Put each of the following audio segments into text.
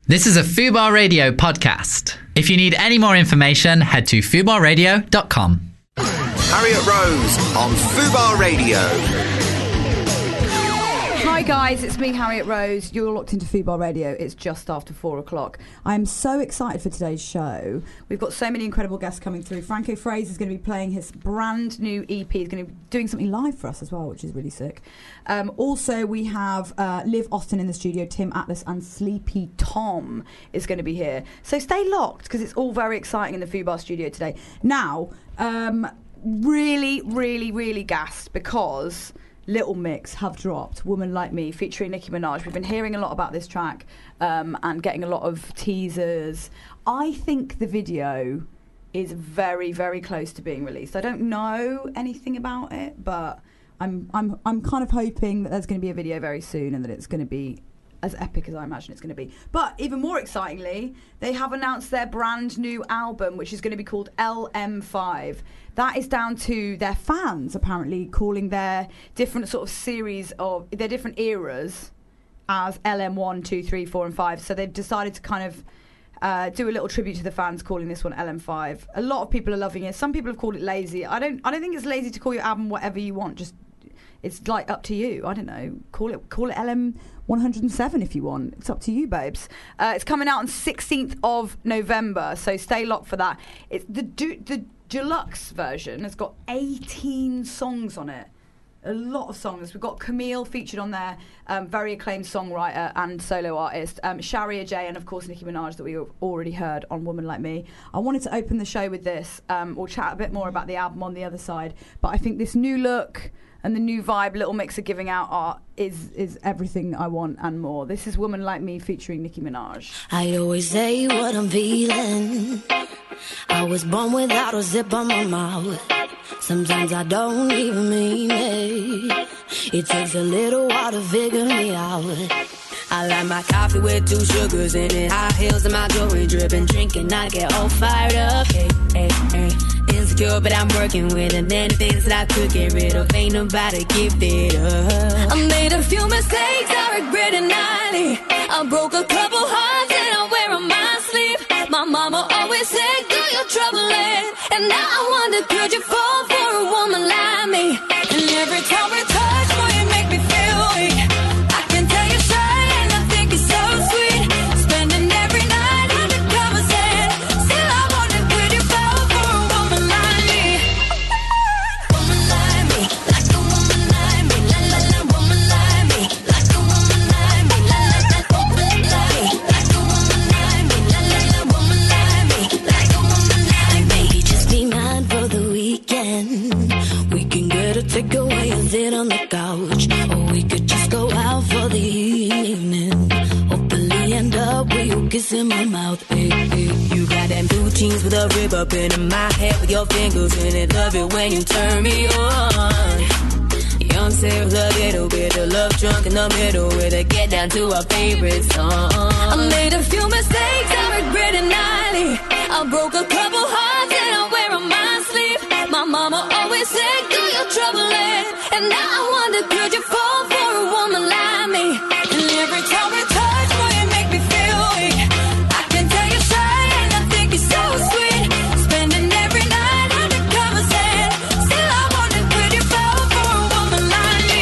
This is a Fubar Radio podcast. If you need any more information, head to fubarradio.com. Harriet Rose on Fubar Radio. Hi guys, it's me, Harriet Rose. You're locked into Fubar Radio. It's just after 4 o'clock. I'm so excited for today's show. We've got so many incredible guests coming through. Franco Fraser is going to be playing his brand new EP. He's going to be doing something live for us as well, which is really sick. Also, we have Liv Austin in the studio, Tim Atlas and Sleepy Tom is going to be here. So stay locked because it's all very exciting in the Fubar studio today. Now, really gassed because Little Mix have dropped Woman Like Me featuring Nicki Minaj. We've been hearing a lot about this track and getting a lot of teasers. I think the video is very close to being released. I don't know anything about it, but I'm kind of hoping that there's going to be a video very soon and that it's going to be as epic as I imagine it's going to be. But even more excitingly, they have announced their brand new album, which is going to be called LM5. That is down to their fans, apparently, calling their different sort of series of their different eras as LM1, 2, 3, 4, and 5. So they've decided to kind of do a little tribute to the fans, calling this one LM5. A lot of people are loving it. Some people have called it lazy. I don't think it's lazy to call your album whatever you want. Just it's like up to you. I don't know. Call it LM107 if you want. It's up to you, babes. It's coming out on 16th of November, so stay locked for that. It's the deluxe version has got 18 songs on it. A lot of songs. We've got Camille featured on there, very acclaimed songwriter and solo artist. Sharia J and, of course, Nicki Minaj that we already heard on Woman Like Me. I wanted to open the show with this. We'll chat a bit more about the album on the other side. But I think this new look and the new vibe Little Mix are giving out is everything I want and more. This is Woman Like Me featuring Nicki Minaj. I always say what I'm feeling. I was born without a zip on my mouth. Sometimes I don't even mean it. It takes a little while to figure me out. I like my coffee with 2 sugars in it. High heels and my jewelry dripping. Drinking, I get all fired up. Hey, hey, hey. Insecure, but I'm working with it. And the things that I could get rid of, ain't nobody give it up. I made a few mistakes, I regret it nightly. I broke a couple hearts and I wear on my sleeve. My mama always said, do your troubling. And now I wonder, could you fall for a woman like me? And every time we touch, boy, you make me feel weak. I can tell you're shy and I think you're so sweet. Spending every night under covers and still I wonder, could you fall for a woman like me? Woman like me, like a woman like me. La la la, woman like me, like a woman like me. La la la, woman like me, like a woman like me. La la la, woman like me, like a woman like me. Maybe just be mine for the weekend. We can get a takeaway and sit on the couch, or we could just go out for the evening. Hopefully end up with you kissing my mouth. Hey, hey. You got them blue jeans with a rib up in my head with your fingers in it. Love it when you turn me on. Young Sarah, a little bit of love drunk in the middle with a get down to our favorite song. I made a few mistakes, I regret it nightly. I broke a couple hearts and I wear on my sleeve. My mama always said, do your troubling. And now I wonder, could you fall for a woman like me? And every time we touch, boy, you make me feel weak. I can tell you're shy and I think you're so sweet. Spending every night under covers and still I wonder, could you fall for a woman like me?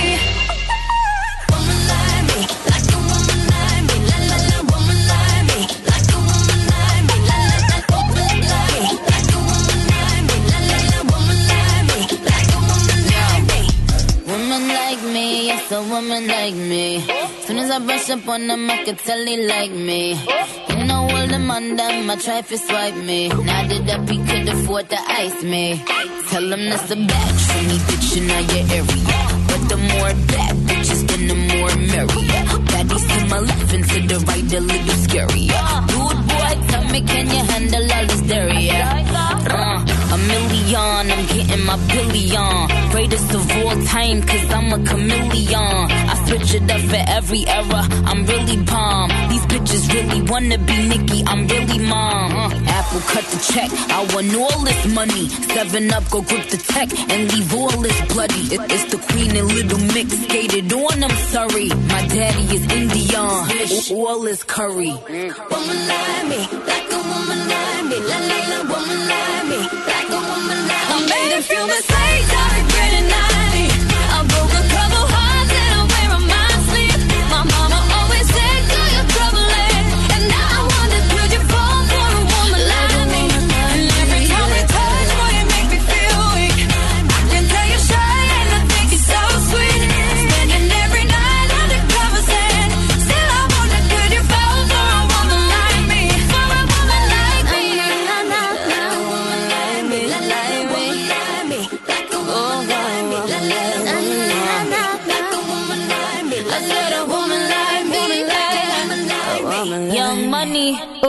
Woman like me, like a woman like me. La la la, woman like me, like a woman like me. La la la, woman like me, like a woman like me. La la la, woman like me, like a woman like me. Woman like me, yes, a woman like me. Soon as I brush up on them, I could tell they like me. You know all them on them, I try to swipe me. Now that up, he could afford to ice me. Tell him that's a batch for me, bitch, in your area. But the more bad bitches, then the more merry. Baddies to my left and to the right, a little scary. Dude, boy, tell me, can you handle all this dairy? a million, I'm getting my billion. Greatest of all time, cause I'm a chameleon. I switch it up for every era, I'm really bomb. These bitches really wanna be Nicki, I'm really mom. Apple cut the check, I want all this money. 7-Up, go grip the tech and leave all this bloody. It's the Queen and Little Mix, skated on, I'm sorry. My daddy is Indian, all is curry. Woman like me, like a woman like me, la la la, woman like me, like a woman like me. I made a few mistakes, I regret it nightly. I broke a couple hearts and I wear on my sleeve. My mama always said, do your troubling. And now I wonder, could you fall for a woman like me? And every time we touch, boy, you make me feel weak. I can tell you're shy and I think you're so sweet. Spending every night under covers and still I wonder, could you fall for a woman like me? For a woman like me. La la la, a woman like me, la la me, like a woman like me, la la la, like a woman like me. I said a woman like me, like a woman like me. Young Money.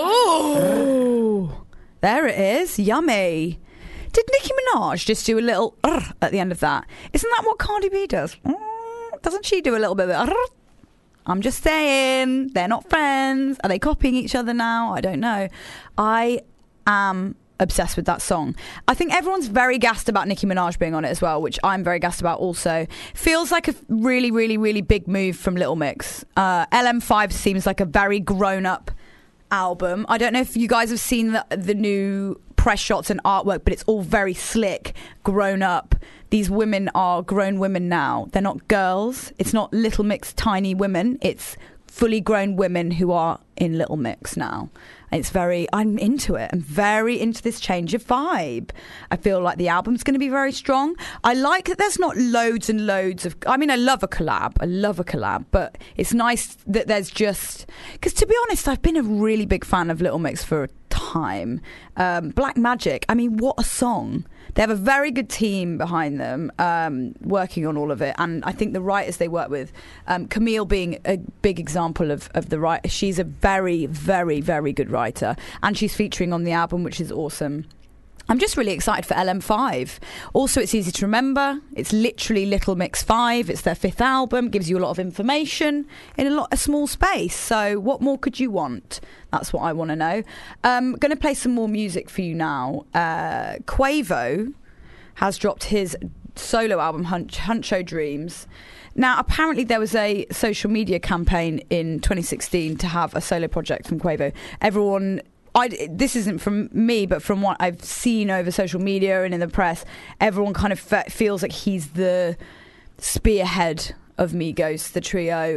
Oh, there it is. Yummy. Did Nicki Minaj just do a little at the end of that? Isn't that what Cardi B does? Doesn't she do a little bit of I'm just saying, they're not friends. Are they copying each other now? I don't know. I am obsessed with that song. I think everyone's very gassed about Nicki Minaj being on it as well, which I'm very gassed about also. Feels like a really, really, really big move from Little Mix. LM5 seems like a very grown-up album. I don't know if you guys have seen the new press shots and artwork, but it's all very slick, grown up. These women are grown women now. They're not girls. It's not Little Mix tiny women. It's fully grown women who are in Little Mix now. It's I'm into it. I'm very into this change of vibe. I feel like the album's going to be very strong. I like that there's not loads and loads of... I mean, I love a collab. But it's nice that there's just... Because to be honest, I've been a really big fan of Little Mix for a time. Black Magic, I mean, what a song. They have a very good team behind them working on all of it. And I think the writers they work with, Camille being a big example of the writer. She's a very, very, very good writer. And she's featuring on the album, which is awesome. I'm just really excited for LM5. Also, it's easy to remember. It's literally Little Mix 5. It's their 5th album. Gives you a lot of information in a small space. So what more could you want? That's what I want to know. I'm going to play some more music for you now. Quavo has dropped his solo album, Huncho Dreams. Now, apparently there was a social media campaign in 2016 to have a solo project from Quavo. Everyone... this isn't from me, but from what I've seen over social media and in the press, everyone kind of feels like he's the spearhead of Migos, the trio.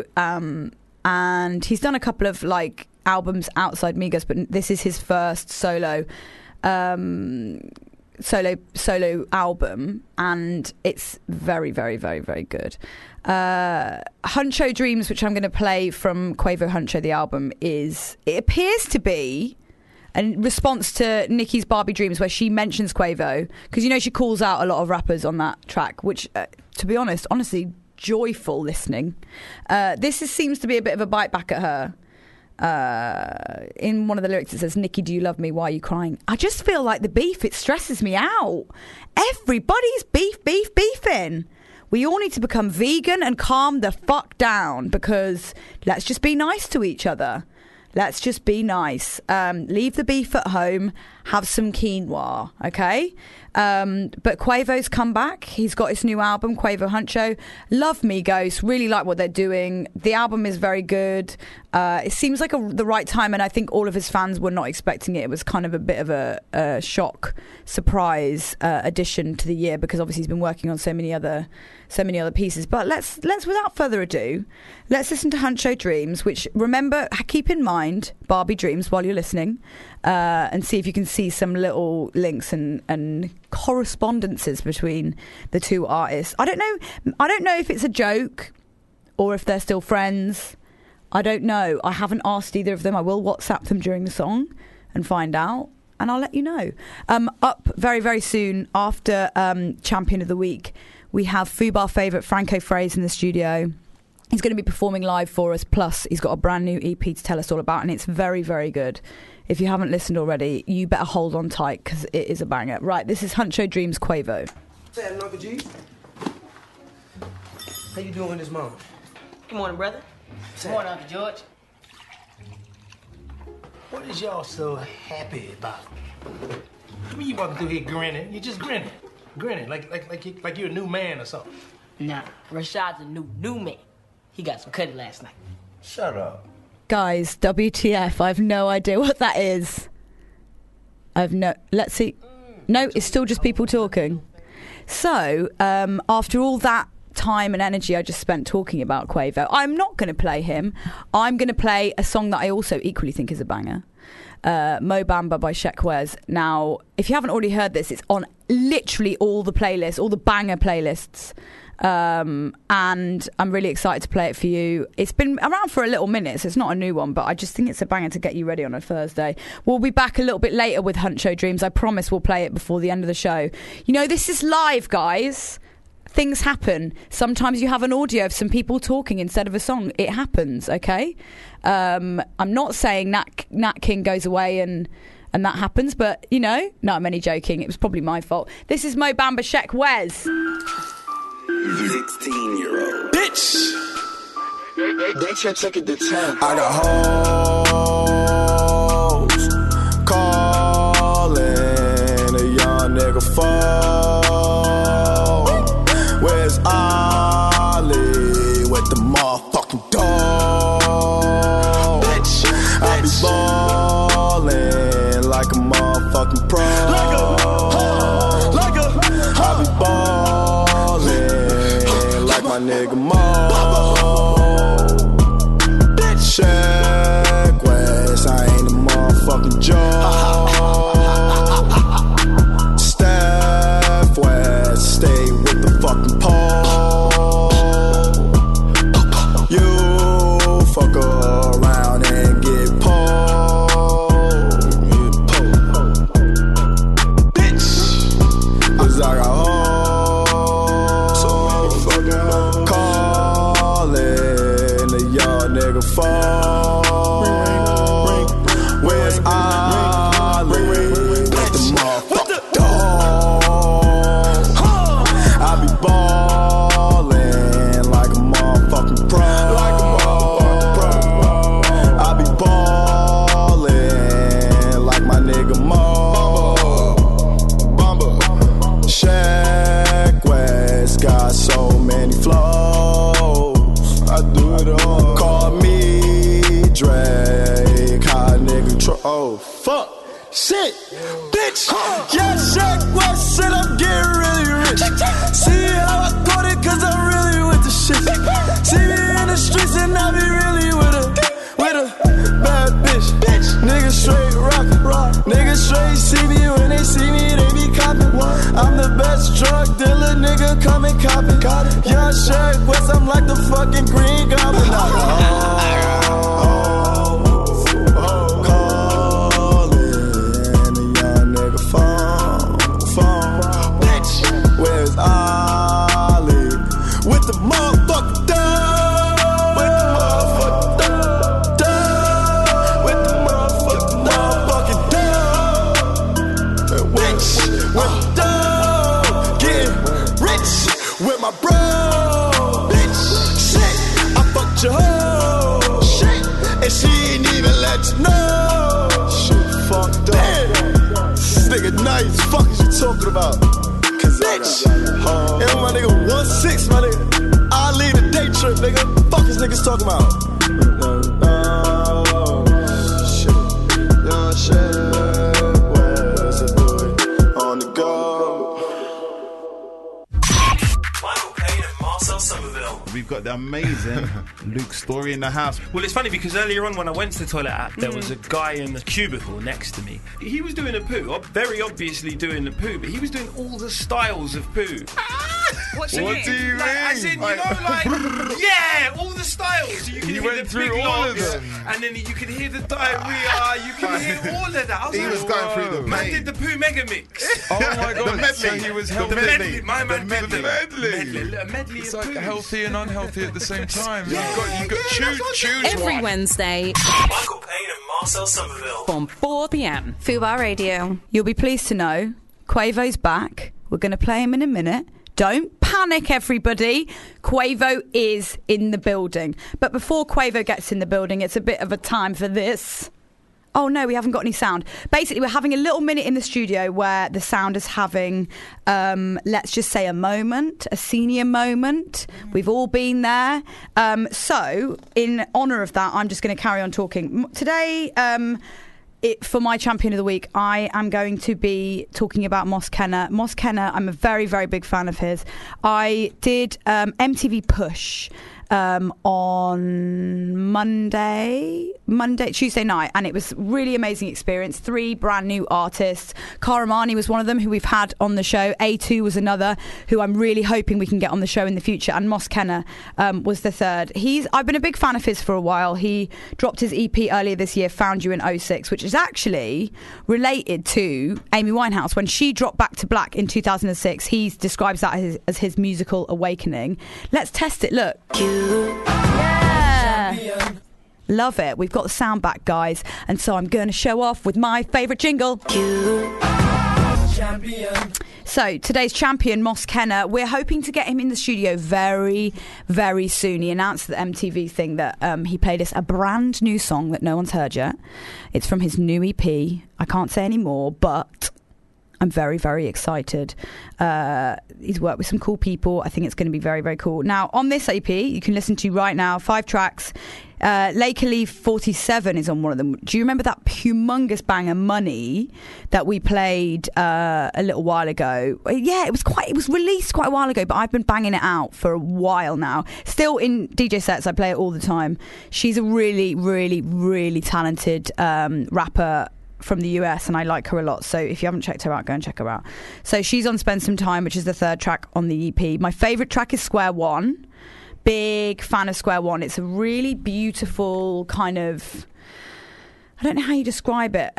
And he's done a couple of albums outside Migos, but this is his first solo album, and it's very, very, very, very good. Huncho Dreams, which I'm going to play from Quavo Huncho, the album, it appears to be in response to Nicki's Barbie Dreams, where she mentions Quavo, because she calls out a lot of rappers on that track, which to be honestly joyful listening. This seems to be a bit of a bite back at her. In one of the lyrics it says, "Nicki, do you love me? Why are you crying?" I just feel like the beef, it stresses me out. Everybody's beefing. We all need to become vegan and calm the fuck down, because let's just be nice to each other. Let's just be nice. Leave the beef at home. Have some quinoa, okay? But Quavo's come back. He's got his new album, Quavo Huncho. Love Migos. Really like what they're doing. The album is very good. It seems like the right time, and I think all of his fans were not expecting it. It was kind of a bit of a shock, surprise addition to the year, because obviously he's been working on so many other pieces. But let's without further ado, let's listen to Huncho Dreams, which, remember, keep in mind Barbie Dreams while you're listening, and see if you can see some little links and correspondences between the two artists. I don't know if it's a joke or if they're still friends. I don't know. I haven't asked either of them. I will WhatsApp them during the song and find out, and I'll let you know. Up very, very soon after Champion of the Week, we have Fubar favourite Franco Fraze in the studio. He's going to be performing live for us. Plus, he's got a brand new EP to tell us all about, and it's very, very good. If you haven't listened already, you better hold on tight because it is a banger. Right, this is Huncho Dreams Quavo. Say that, Uncle G. How you doing this morning? Good morning, brother. Good morning, Uncle George. What is y'all so happy about? I mean, you walking through here grinning. You're just grinning, like you're a new man or something. Nah, Rashad's a new man. He got some cutty last night. Shut up. Guys, WTF, I have no idea what that is. Let's see. No, it's still just people talking. So, after all that time and energy I just spent talking about Quavo, I'm not going to play him. I'm going to play a song that I also equally think is a banger. Mo Bamba by Sheck Wes. Now, if you haven't already heard this, it's on literally all the playlists, all the banger playlists. And I'm really excited to play it for you. It's been around for a little minute, so it's not a new one, but I just think it's a banger to get you ready on a Thursday. We'll be back a little bit later with Huncho Dreams. I promise we'll play it before the end of the show. You know, this is live, guys. Things happen. Sometimes you have an audio of some people talking instead of a song. It happens, okay? I'm not saying Nat King goes away and that happens, but, you know, no, I'm only joking. It was probably my fault. This is Mo Bamba, Sheck Wes. 16-year-old Bitch! They took it to 10. I got hoes calling a young nigga phone. Where's Ollie with the motherfucking dog? Bitch! I be ballin' like a motherfucking pro. I be ballin' like my nigga Mo. Bitch! Sheck Wes, I ain't a motherfucking joke. Steph West, stay with the fucking pole. You fuck around and get pulled. Bitch! 'Cause I got hoes calling a young nigga phone. Where's Ollie with the motherfucking dog? I be ballin' like a motherfucking pro. I be ballin' like my nigga Mo. Sheck Wes got so many flows. I do it all. Call me Drake, hot nigga oh, fuck. Shit, bitch. Yeah, Sheck Wes said I'm getting really rich. See how I got it, 'cause I'm really with the shit. See me in the streets and I be really with a bad bitch. Niggas straight rock. Niggas straight see me when they see me, they be copping. I'm the best drug dealer, nigga, come and cop it. Yeah, Sheck Wes, I'm like the fucking Green Goblin. Ollie with the motherfucking dog. With the motherfucking dog. Bitch, with the dog. Getting rich with my bro. Bitch, shit, I fucked your hoe. Shit, and she ain't even let you know. Shit, fucked up. This nigga nice. Fuck is you talking about? Bitch! And my nigga 1-6, my nigga. I lead a day trip, nigga. Fuck is niggas talking about? Shit. Young Sheck Wes, I do it on the go. Michael Caine and Marcel Somerville. We've got the amazing Luke Story in the house. Well, it's funny because earlier on when I went to the toilet app, there was a guy in the cubicle next to me. He was doing a poo, very obviously doing a poo, but he was doing all the styles of poo. What do What you do you mean? Like, as in, mean? you know, like, yeah, all the styles. You can You hear went the through big all of logs, them. and then you can hear the diarrhea. You can hear all of that. I He was going through the man vein. did the Poo Mega Mix. Oh my god! The medley. So he was The healthy. The medley. My man did medley. a medley It's of like poos. healthy and unhealthy at the same time. Yeah, You've got choose Every one. Wednesday Michael Payne and Marcel Somerville. from 4 p.m. Fubar Radio. You'll be pleased to know Quavo's back. We're going to play him in a minute. Don't panic, everybody. Quavo is in the building. But before Quavo gets in the building, it's a bit of a time for this. Oh no, we haven't got any sound. Basically, we're having a little minute in the studio where the sound is having, let's just say, a senior moment. We've all been there. So, in honour of that, I'm just going to carry on talking. Today, for my champion of the week, I am going to be talking about Mos Kenner. Mos Kenner, I'm a very, very big fan of his. I did MTV Push on Tuesday night, and it was really amazing experience. 3 brand new artists. Karamani was one of them, who we've had on the show. A2 was another, who I'm really hoping we can get on the show in the future, and Mos Kenner was the third. I've been a big fan of his for a while. He dropped his EP earlier this year, Found You in 06, which is actually related to Amy Winehouse. When she dropped Back to Black in 2006, he describes that as his musical awakening. Let's test it. Look. Yeah. Love it. We've got the sound back, guys. And so I'm going to show off with my favourite jingle. So today's champion, Mos Kenner, we're hoping to get him in the studio very, very soon. He announced the MTV thing that he played us a brand new song that no one's heard yet. It's from his new EP. I can't say any more, but I'm very, very excited. He's worked with some cool people. I think it's going to be very, very cool. Now, on this EP, you can listen to right now 5 tracks. Lake Elif 47 is on one of them. Do you remember that humongous banger Money that we played a little while ago? Yeah, it was released quite a while ago, but I've been banging it out for a while now. Still in DJ sets, I play it all the time. She's a really, really, really talented rapper from the US, and I like her a lot. So if you haven't checked her out, go and check her out. So she's on Spend Some Time, which is the 3rd track on the EP. My favourite track is Square One. Big fan of Square One. It's a really beautiful kind of, I don't know how you describe it.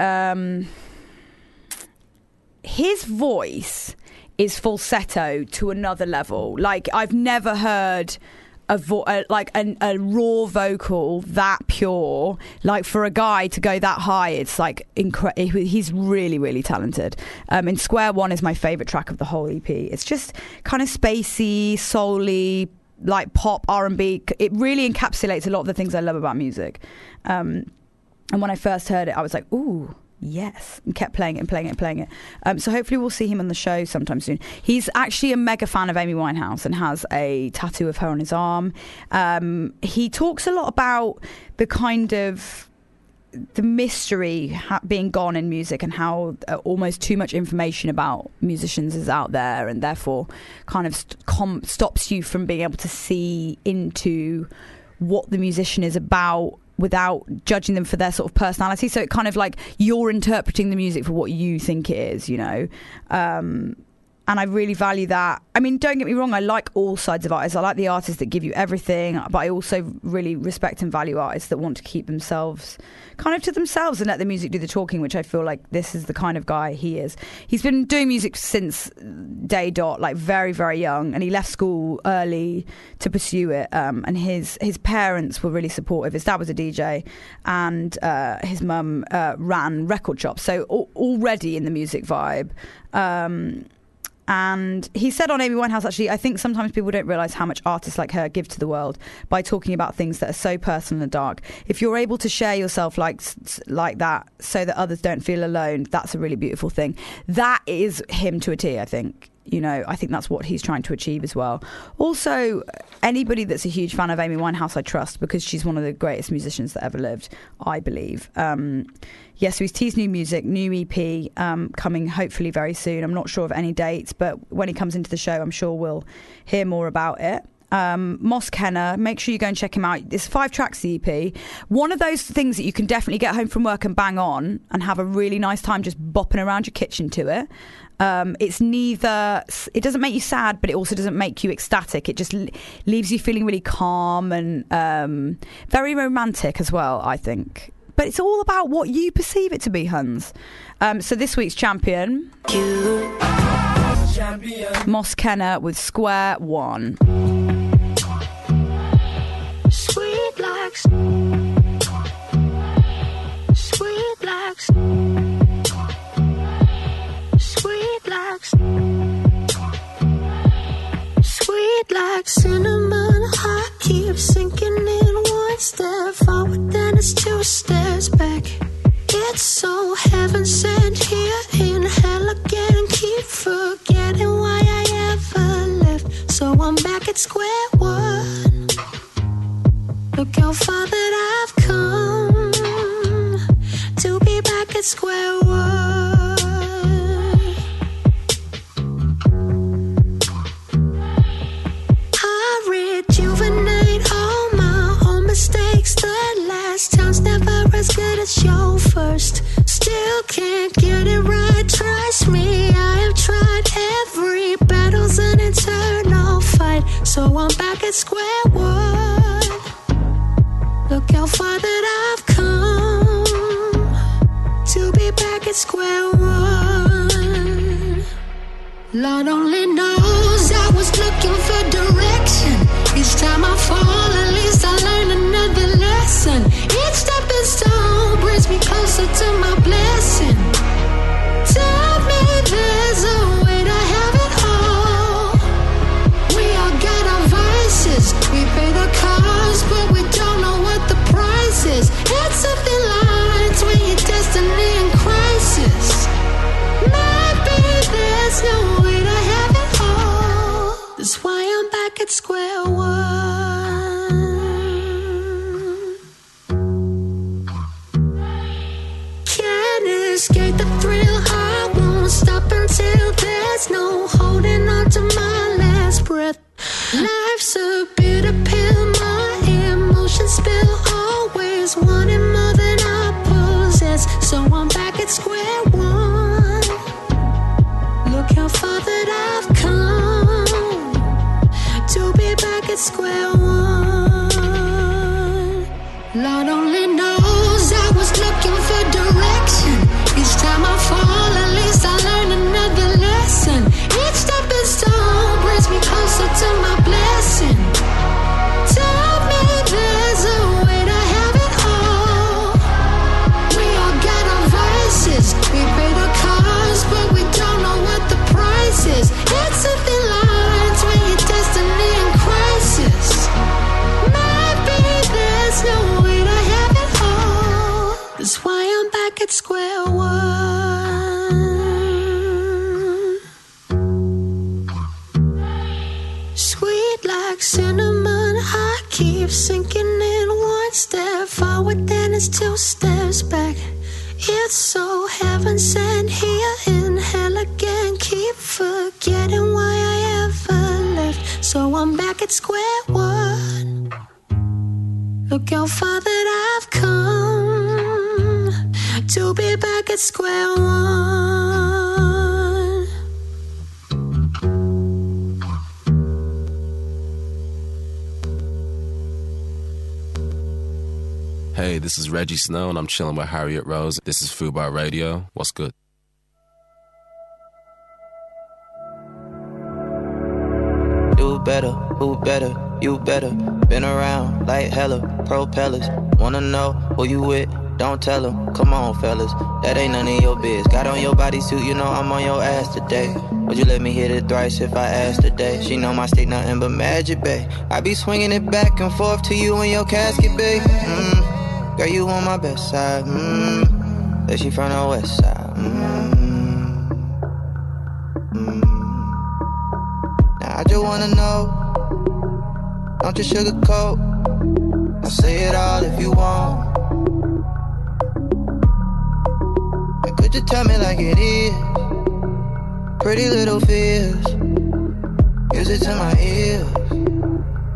His voice is falsetto to another level. Like, I've never heard a raw vocal that pure, like for a guy to go that high. It's like he's really, really talented. And Square One is my favourite track of the whole EP. It's just kind of spacey, soul-y, like pop, R&B. It really encapsulates a lot of the things I love about music. And when I first heard it, I was like, ooh, yes, and kept playing it and playing it and playing it. So hopefully we'll see him on the show sometime soon. He's actually a mega fan of Amy Winehouse and has a tattoo of her on his arm. He talks a lot about the kind of the mystery being gone in music, and how almost too much information about musicians is out there, and therefore kind of stops you from being able to see into what the musician is about without judging them for their sort of personality. So it kind of like you're interpreting the music for what you think it is, you know. And I really value that. I mean, don't get me wrong, I like all sides of artists. I like the artists that give you everything, but I also really respect and value artists that want to keep themselves kind of to themselves and let the music do the talking, which I feel like this is the kind of guy he is. He's been doing music since day dot, like very, very young, and he left school early to pursue it. And his parents were really supportive. His dad was a DJ, and his mum ran record shops, so already in the music vibe. And he said on Amy Winehouse, actually, I think sometimes people don't realise how much artists like her give to the world by talking about things that are so personal and dark. If you're able to share yourself like that so that others don't feel alone, that's a really beautiful thing. That is him to a T, I think. You know, I think that's what he's trying to achieve as well. Also, anybody that's a huge fan of Amy Winehouse, I trust, because she's one of the greatest musicians that ever lived, I believe. Yes, so he's teased new music, new EP, coming hopefully very soon. I'm not sure of any dates, but when he comes into the show, I'm sure we'll hear more about it. Moss Kenner. Make sure you go and check him out. There's 5 tracks, the EP. One of those things that you can definitely get home from work and bang on and have a really nice time just bopping around your kitchen to it. It's neither, it doesn't make you sad, but it also doesn't make you ecstatic. It just leaves you feeling really calm and very romantic as well, I think. But it's all about what you perceive it to be, Hans. So this week's champion, Moss Kenner with Square One. Sweet like sweet like sweet like sweet like cinnamon. I keep sinking in one step forward, then it's 2 steps back. It's so heaven sent here in hell again. Keep forgetting why I ever left. So I'm back at square one. Look how far that I've come to be back at square one. I rejuvenate all my own mistakes. The last time's never as good as your first. Still can't get it right, trust me, I have tried. Every battle's an eternal fight. So I'm back at square one. Look how far that I've come to be back at square one. Lord only knows I was looking for direction. Each time I fall, at least I learn another lesson. Each stepping stone brings me closer to my blessing. Tell me there's a way to have it all. We all got our vices. We pay the cost, but we don't know what the price is. It's a thin line between your destiny and crisis. Maybe there's no way to have it all. That's why I'm back at square one. Can't escape the thrill. I won't stop until there's no holding on to my last breath. Life's a bitter pill, my emotions spill. Always wanting more than I possess. So I'm back at square one. Look how far that I've come to be back at square one. Lord only knows I was looking for direction. Each time I fall, at least I learn another lesson. Each stepping stone brings me closer to my blessing. Tell me there's a way to have it all. We all got our vices. We pay the cost, but we don't know what the price is. It's a thin line between your destiny and crisis. Maybe there's no way to have it all. That's why I'm back at square one. Sweet like cinnamon, I keep sinking in one step forward, then it's 2 steps back. It's so heaven sent here in hell again. Keep forgetting why I ever left. So I'm back at square one. Look how far that I've come to be back at square one. Hey, this is Reggie Snow, and I'm chilling with Harriet Rose. This is Fubar Radio. What's good? Do better, who better, you better. Been around like hella propellers. Wanna know who you with? Don't tell them. Come on, fellas, that ain't none of your biz. Got on your bodysuit, you know I'm on your ass today. Would you let me hit it thrice if I asked today? She know my stick nothing but magic, babe. I be swinging it back and forth to you in your casket, babe. Girl, you on my best side. That she from the west side. Now I just wanna know, don't you sugarcoat. I'll say it all if you want. And could you tell me like it is? Pretty little fears, use it to my ears.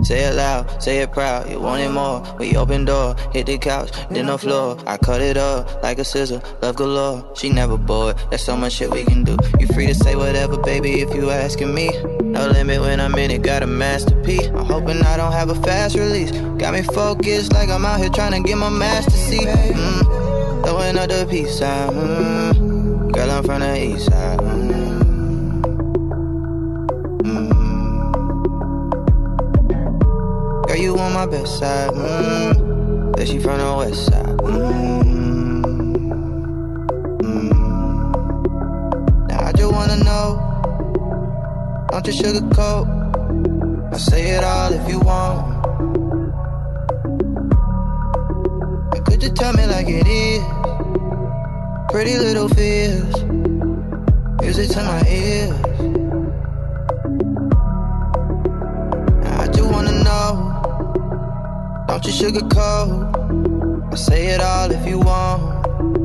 Say it loud, say it proud, you want it more. We open door, hit the couch, then the floor. I cut it up like a scissor, love galore. She never bored, there's so much shit we can do. You free to say whatever, baby, if you asking me. No limit when I'm in it, got a masterpiece. I'm hoping I don't have a fast release. Got me focused like I'm out here trying to get my master seat. Throwing up the peace sign. Girl, I'm from the east side. Girl, you on my best side. But she from the west side. Now I just wanna know, don't you sugarcoat. I'll say it all if you want. Or could you tell me like it is? Pretty little fears, music to my ears. Now I just wanna know, don't you sugarcoat. I'll say it all if you want.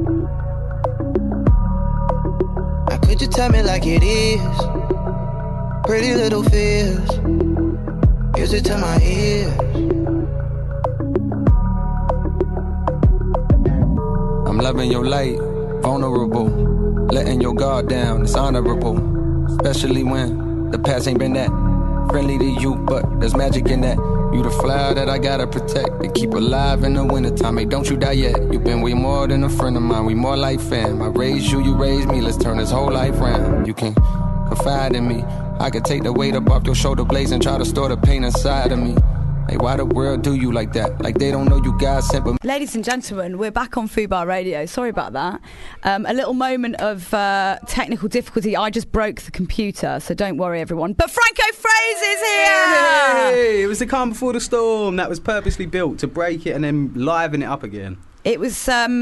Now could you tell me like it is? Pretty little fears, music to my ears. I'm loving your light, vulnerable, letting your guard down, it's honorable. Especially when the past ain't been that friendly to you, but there's magic in that. You the flower that I gotta protect and keep alive in the wintertime. Hey, don't you die yet. You've been way more than a friend of mine. We more like fam. I raised you, you raised me. Let's turn this whole life round. You can confide in me. I could take the weight up off your shoulder blades and try to store the pain inside of me. Hey, why the world do you like that? Like they don't know you God sent but... Ladies and gentlemen, we're back on Fubar Radio. Sorry about that. A little moment of technical difficulty. I just broke the computer, so don't worry, everyone. But Franco Fraser is here! Hey, it was the calm before the storm that was purposely built to break it and then liven it up again. It was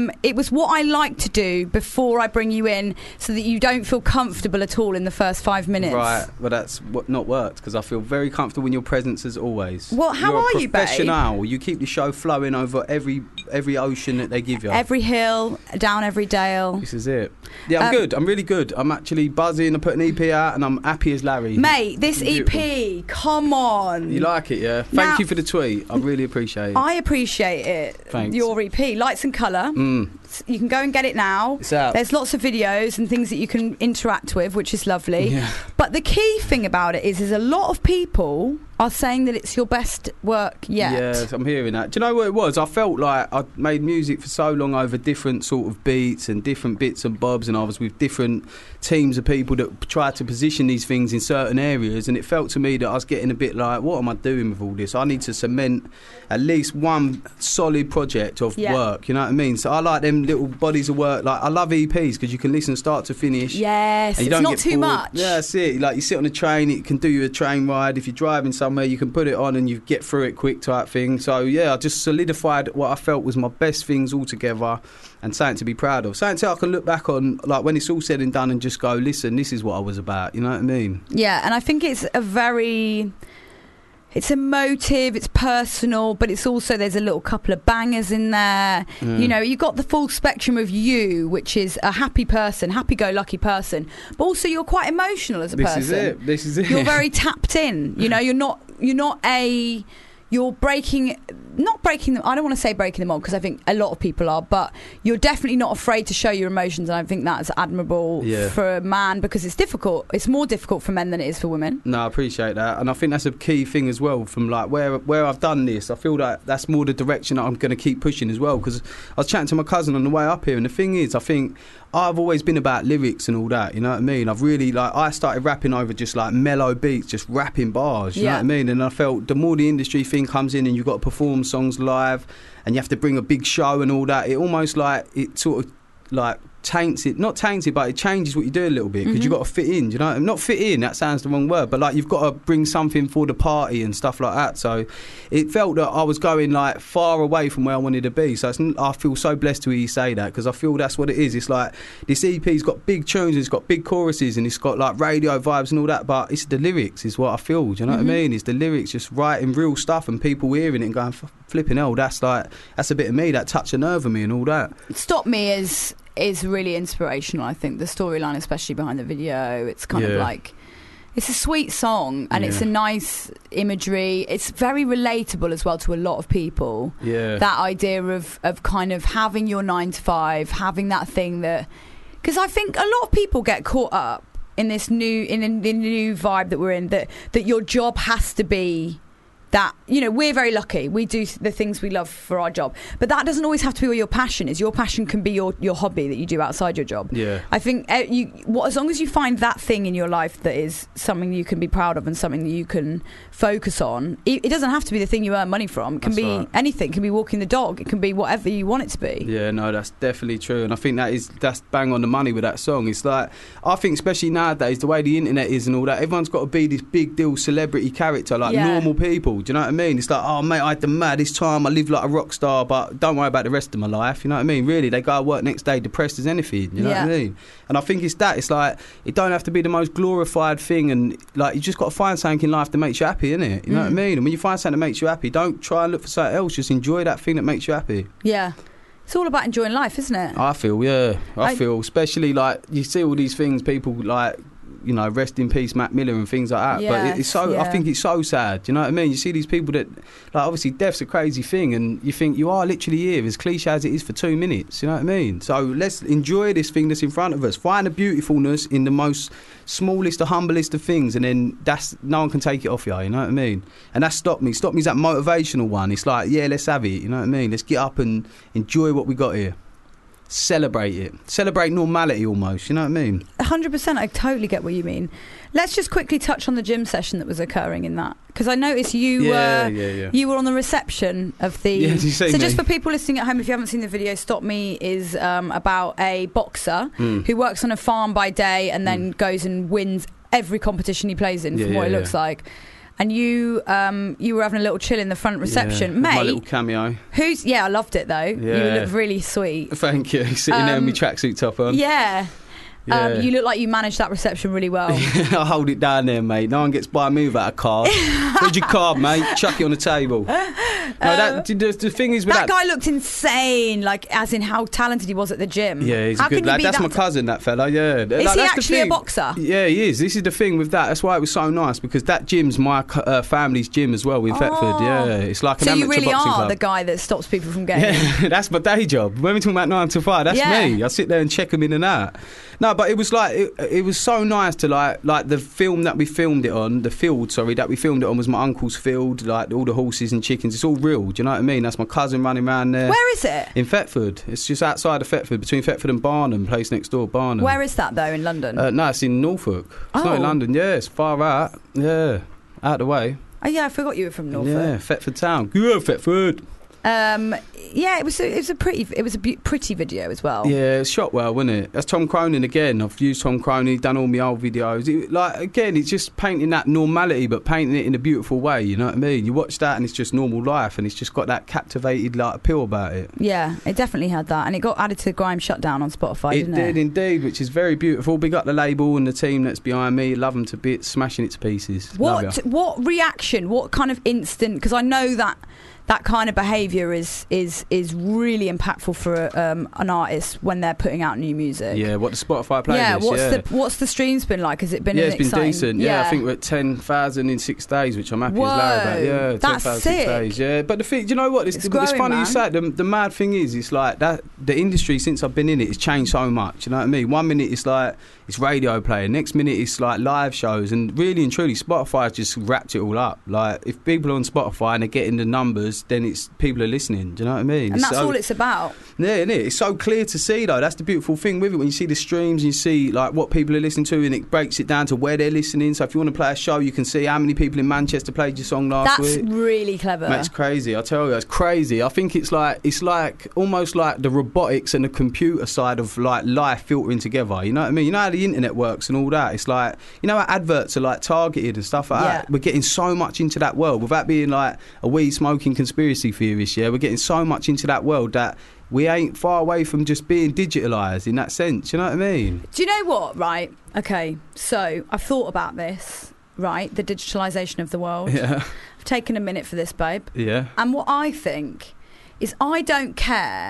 what I like to do before I bring you in, so that you don't feel comfortable at all in the first 5 minutes. Right, well that's what not worked, because I feel very comfortable in your presence as always. Well, how are you, babe? You're a professional. You keep the show flowing over every ocean that they give you. Every hill, down every dale. This is it. Yeah, I'm good. I'm really good. I'm actually buzzing. I put an EP out and I'm happy as Larry. Mate, this EP, come on. You like it, yeah? Thank you for the tweet. I really appreciate it. I appreciate it. Thanks. Your EP, Lights and Colour. You can go and get it now. It's out. There's lots of videos and things that you can interact with, which is lovely. Yeah. But the key thing about it is a lot of people are saying that it's your best work yet. Yes, I'm hearing that. Do you know what it was? I felt like I'd made music for so long over different sort of beats and different bits and bobs, and I was with different teams of people that tried to position these things in certain areas, and it felt to me that I was getting a bit like, what am I doing with all this? I need to cement at least one solid project of work, you know what I mean? So I like them little bodies of work. Like I love EPs because you can listen start to finish. Yes, and you it's don't not get too bored. much. Yeah, that's it. Like you sit on a train, it can do you a train ride. If you're driving somewhere, you can put it on and you get through it quick type thing. So yeah, I just solidified what I felt was my best things all together and something to be proud of. Something I can look back on like when it's all said and done and just go, listen, this is what I was about. You know what I mean? Yeah, and I think it's it's emotive, it's personal, but it's also, there's a little couple of bangers in there. You know, you've got the full spectrum of you, which is a happy person, happy-go-lucky person, but also you're quite emotional as a person. This is it. You're very tapped in. You know, you're not you're not breaking them. I don't want to say breaking them on, because I think a lot of people are, but you're definitely not afraid to show your emotions, and I think that's admirable for a man, because it's difficult. It's more difficult for men than it is for women. No, I appreciate that, and I think that's a key thing as well. From like where I've done this, I feel like that's more the direction that I'm going to keep pushing as well. Because I was chatting to my cousin on the way up here, and the thing is, I think I've always been about lyrics and all that, you know what I mean? I've really, I started rapping over just like mellow beats, just rapping bars, you know what I mean? And I felt the more the industry thing comes in and you've got to perform songs live and you have to bring a big show and all that, it almost like, it sort of like taints it, not taints it, but it changes what you do a little bit, because you've got to fit in, you know? Not fit in, that sounds the wrong word, but like you've got to bring something for the party and stuff like that. So it felt that I was going like far away from where I wanted to be. So I feel so blessed to hear you say that, because I feel that's what it is. It's like this EP's got big tunes, it's got big choruses, and it's got like radio vibes and all that, but it's the lyrics is what I feel, do you know what I mean? It's the lyrics, just writing real stuff and people hearing it and going, flipping hell, that's a bit of me, that touch a nerve of me and all that. Stop Me is really inspirational. I think the storyline, especially behind the video, it's kind of like It's a sweet song, and it's a nice imagery. It's very relatable as well to a lot of people. Yeah. That idea of kind of having your 9 to 5, having that thing that... Because I think a lot of people get caught up in this new the new vibe that we're in, that your job has to be... That, you know, we're very lucky. We do the things we love for our job. But that doesn't always have to be where your passion is. Your passion can be your hobby that you do outside your job. Yeah. I think as long as you find that thing in your life that is something you can be proud of and something that you can focus on, it doesn't have to be the thing you earn money from. It can be anything. It can be walking the dog. It can be whatever you want it to be. Yeah, no, that's definitely true. And I think that's bang on the money with that song. It's like, I think especially nowadays, the way the internet is and all that, everyone's got to be this big deal celebrity character, like normal people. Do you know what I mean? It's like, oh mate, I had the maddest time, I live like a rock star, but don't worry about the rest of my life. You know what I mean? Really, they go to work next day depressed as anything. You know what I mean? And I think it's like, it don't have to be the most glorified thing, and like, you just got to find something in life that makes you happy, innit? You know what I mean? And when you find something that makes you happy, don't try and look for something else, just enjoy that thing that makes you happy. Yeah. It's all about enjoying life, isn't it? I feel, I feel, especially like, you see all these things, people like, you know, rest in peace Mac Miller and things like that. But it's so, I think it's so sad. Do you know what I mean? You see these people that, like, obviously death's a crazy thing, and you think you are literally here, as cliche as it is, for 2 minutes. You know what I mean? So let's enjoy this thing that's in front of us. Find the beautifulness in the most smallest, the humblest of things, and then no one can take it off you. You know what I mean? And that's Stop Me. Stop Me's that motivational one. It's like, yeah, let's have it. You know what I mean? Let's get up and enjoy what we got here. Celebrate it. Celebrate normality almost, you know what I mean? 100%, I totally get what you mean. Let's just quickly touch on the gym session that was occurring in that, because I noticed you were on the reception of the... So just for people listening at home, if you haven't seen the video, Stop Me is about a boxer who works on a farm by day and then goes and wins every competition he plays in, from what it looks like. And you were having a little chill in the front reception, mate. My little cameo. I loved it though. You look really sweet. Thank you. Sitting there with my tracksuit top on. Yeah. You look like you managed that reception really well. I hold it down there, mate. No one gets by me without a card. Where's your card, mate? Chuck it on the table. No, the thing is with that guy looked insane, like as in how talented he was at the gym. Yeah, he's a good lad. That's my cousin, that fella. Yeah, is he actually a boxer? Yeah, he is. This is the thing with that. That's why it was so nice, because that gym's my family's gym as well in Thetford. Yeah, it's like an amateur boxing club. So you really are the guy that stops people from getting. Yeah, that's my day job. When we talking about 9 to 5, that's me. I sit there and check them in and out. No, but it was like it was so nice to like the film that we filmed it on, the field, that we filmed it on was my uncle's field, like all the horses and chickens. It's all real, do you know what I mean? That's my cousin running around there. Where is it? In Thetford. It's just outside of Thetford, between Thetford and Barnum, place next door, Barnum. Where is that though, in London? No, it's in Norfolk. It's not in London. Yeah, it's far out. Yeah, out the way. Oh yeah, I forgot you were from Norfolk. Yeah, Thetford town. Good, Thetford. Yeah, it was a pretty video as well. Yeah, it's shot well, wasn't it? That's Tom Cronin again. I've used Tom Cronin, done all my old videos. It's just painting that normality, but painting it in a beautiful way. You know what I mean? You watch that and it's just normal life, and it's just got that captivated appeal about it. Yeah, it definitely had that, and it got added to Grime Shutdown on Spotify. Didn't it? It did indeed, which is very beautiful. Big up the label and the team that's behind me. Love them to bits, smashing it to pieces. What reaction? What kind of instant? Because I know that kind of behaviour is really impactful for an artist when they're putting out new music. Yeah, what the Spotify playlist. Yeah, what's the streams been like? Has it been? It's been decent. Yeah, I think we're at 10,000 in 6 days, which I'm happy as Larry about. Yeah, 10,000 in 6 days. Yeah, but the thing, do you know what? It's funny, man. You say it, the mad thing is, it's like that. The industry since I've been in it has changed so much. You know what I mean? 1 minute it's like it's radio playing, next minute it's like live shows, and really and truly, Spotify just wrapped it all up. Like if people are on Spotify and they're getting the numbers, then it's people are listening. Do you know what I mean? And that's all it's about. Yeah, isn't it? It's so clear to see though. That's the beautiful thing with it, when you see the streams and you see like what people are listening to, and it breaks it down to where they're listening. So if you want to play a show, you can see how many people in Manchester played your song last week. That's really clever. Mate, it's crazy. I tell you, it's crazy. I think it's like almost like the robotics and the computer side of like life filtering together. You know what I mean? You know how the internet works and all that. It's like, you know how adverts are like targeted and stuff like that. We're getting so much into that world without being like a weed smoking conspiracy theorist. Yeah, we're getting so much into that world that we ain't far away from just being digitalised in that sense. You know what I mean? Do you know what? Right. Okay. So I've thought about this. Right, the digitalisation of the world. Yeah. I've taken a minute for this, babe. Yeah. And what I think is, I don't care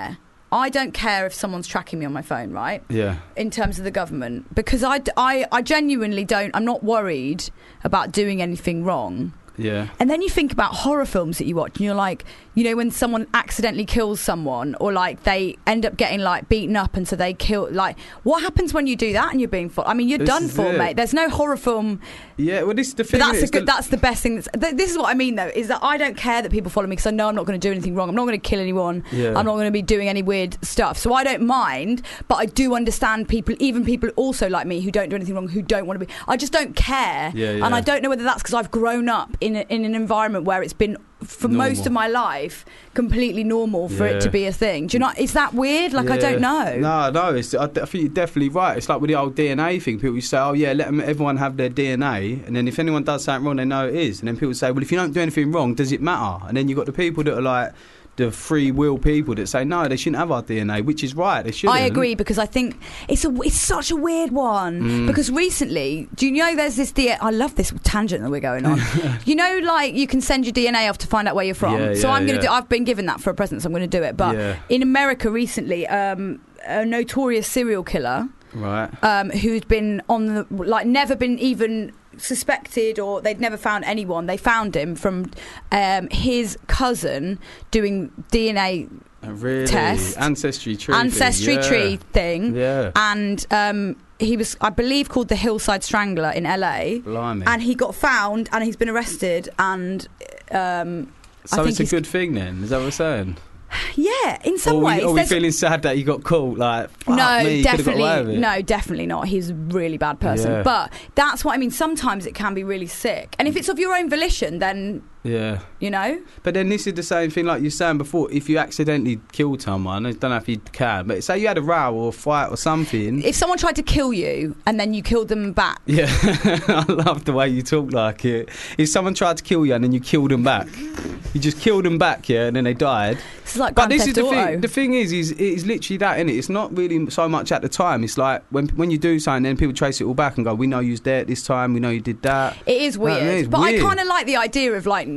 I don't care if someone's tracking me on my phone, right? Yeah. In terms of the government, because I genuinely don't. I'm not worried about doing anything wrong. Yeah. And then you think about horror films that you watch, and you're like, you know, when someone accidentally kills someone, or like they end up getting like beaten up, and so they kill. Like, what happens when you do that and you're being? I mean, you're done for, mate. There's no horror film. Yeah, well, this is the thing. But that's the best thing. This is what I mean, though, is that I don't care that people follow me because I know I'm not going to do anything wrong. I'm not going to kill anyone. Yeah. I'm not going to be doing any weird stuff. So I don't mind, but I do understand people, even people also like me who don't do anything wrong, who don't want to be. I just don't care. Yeah. And I don't know whether that's because I've grown up in an environment where it's been, for most of my life, completely normal for it to be a thing. Do you know? Is that weird? Like, I don't know. No. I think you're definitely right. It's like with the old DNA thing. People say, "Oh yeah, let everyone have their DNA," and then if anyone does something wrong, they know it is. And then people say, "Well, if you don't do anything wrong, does it matter?" And then you've got the people that are like the free will people that say no, they shouldn't have our DNA, which is right. They shouldn't. I agree, because I think it's such a weird one. Because recently, do you know there's this I love this tangent that we're going on. You know, like you can send your DNA off to find out where you're from. So I'm going to do. I've been given that for a present, so I'm going to do it. But in America recently, a notorious serial killer, right, who'd been on the never been even suspected, or they'd never found anyone. They found him from his cousin doing DNA test, ancestry tree thing, and he was, I believe, called the Hillside Strangler in LA. Blimey. And he got found and he's been arrested, and so I think it's a good thing then, is that what we're saying? Yeah, in some ways. Are we feeling sad that he got caught? Like, definitely not. He's a really bad person. Yeah. But that's what I mean. Sometimes it can be really sick. And if it's of your own volition, then, you know? But then this is the same thing like you were saying before. If you accidentally killed someone, I don't know if you can, but say you had a row or a fight or something. If someone tried to kill you and then you killed them back. Yeah, I love the way you talk like it. If someone tried to kill you and then you killed them back, you just killed them back, and then they died. It's like but this is the thing. The thing is it's literally that, innit? It's not really so much at the time. It's like when you do something, then people trace it all back and go, "We know you was there at this time. We know you did that." It is weird, it's but weird. I kind of like the idea of like.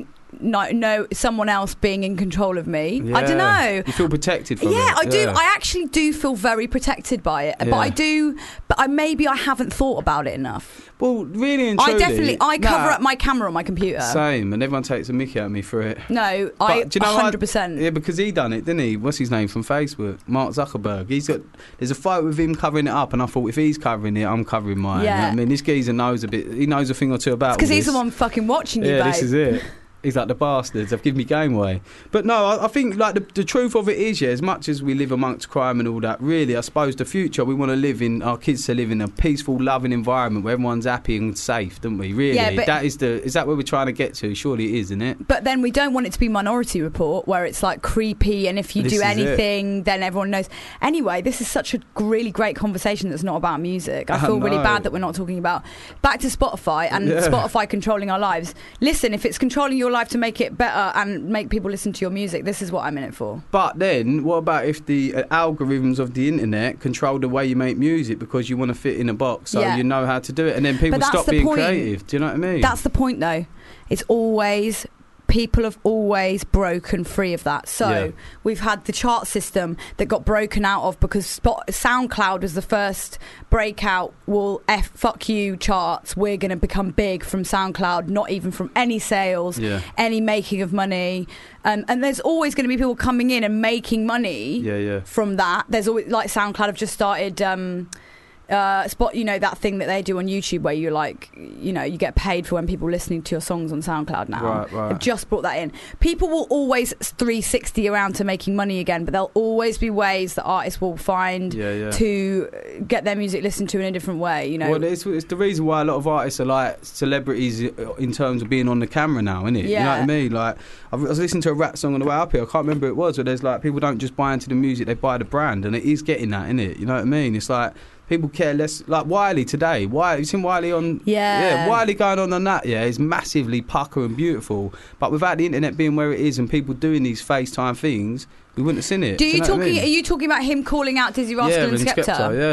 No, someone else being in control of me. Yeah. I don't know. You feel protected from it. I do. I actually do feel very protected by it. But I do. But maybe I haven't thought about it enough. Well, really and truly, I cover up my camera on my computer. Same, and everyone takes a mickey at me for it. No, but, I do you know 100%. Yeah, because he done it, didn't he? What's his name from Facebook? Mark Zuckerberg. There's a photo with him covering it up, and I thought if he's covering it, I'm covering mine. Yeah. You know what I mean, this geezer knows a bit. He knows a thing or two about. Because he's the one fucking watching you, babe. Yeah, this is it. He's like, the bastards have given me game away. But no, I think like the truth of it is, as much as we live amongst crime and all that, really, I suppose the future, we want to live in, our kids to live in a peaceful, loving environment where everyone's happy and safe, don't we? Really, is that where we're trying to get to? Surely it is, isn't it? But then we don't want it to be Minority Report, where it's like creepy, and if you do anything, then everyone knows. Anyway, this is such a really great conversation that's not about music. I feel really bad that we're not talking about. Back to Spotify and Spotify controlling our lives. Listen, if it's controlling your life to make it better and make people listen to your music, this is what I'm in it for. But then what about if the algorithms of the internet control the way you make music because you want to fit in a box, so you know how to do it, and then people stop being creative? Do you know what I mean? That's the point, though. It's always people have always broken free of that. So we've had the chart system that got broken out of because SoundCloud was the first breakout. Well, fuck you charts, we're going to become big from SoundCloud, not even from any sales, any making of money. And there's always going to be people coming in and making money from that. There's always, like, SoundCloud have just started that thing that they do on YouTube where you you get paid for when people listening to your songs on SoundCloud now. Right. They've just brought that in. People will always 360 around to making money again, but there'll always be ways that artists will find to get their music listened to in a different way, you know. Well, it's the reason why a lot of artists are like celebrities in terms of being on the camera now, isn't it? You know what I mean? Like, I was listening to a rap song on the way up here, I can't remember who it was, where there's like, people don't just buy into the music, they buy the brand, and it is getting that, isn't it? You know what I mean? It's like, people care less. Like Wiley today. You seen Wiley on? Yeah. Wiley going on that. Yeah, is massively pucker and beautiful. But without the internet being where it is and people doing these FaceTime things, we wouldn't have seen it. Are you talking about him calling out Dizzy Rascal and Skepta?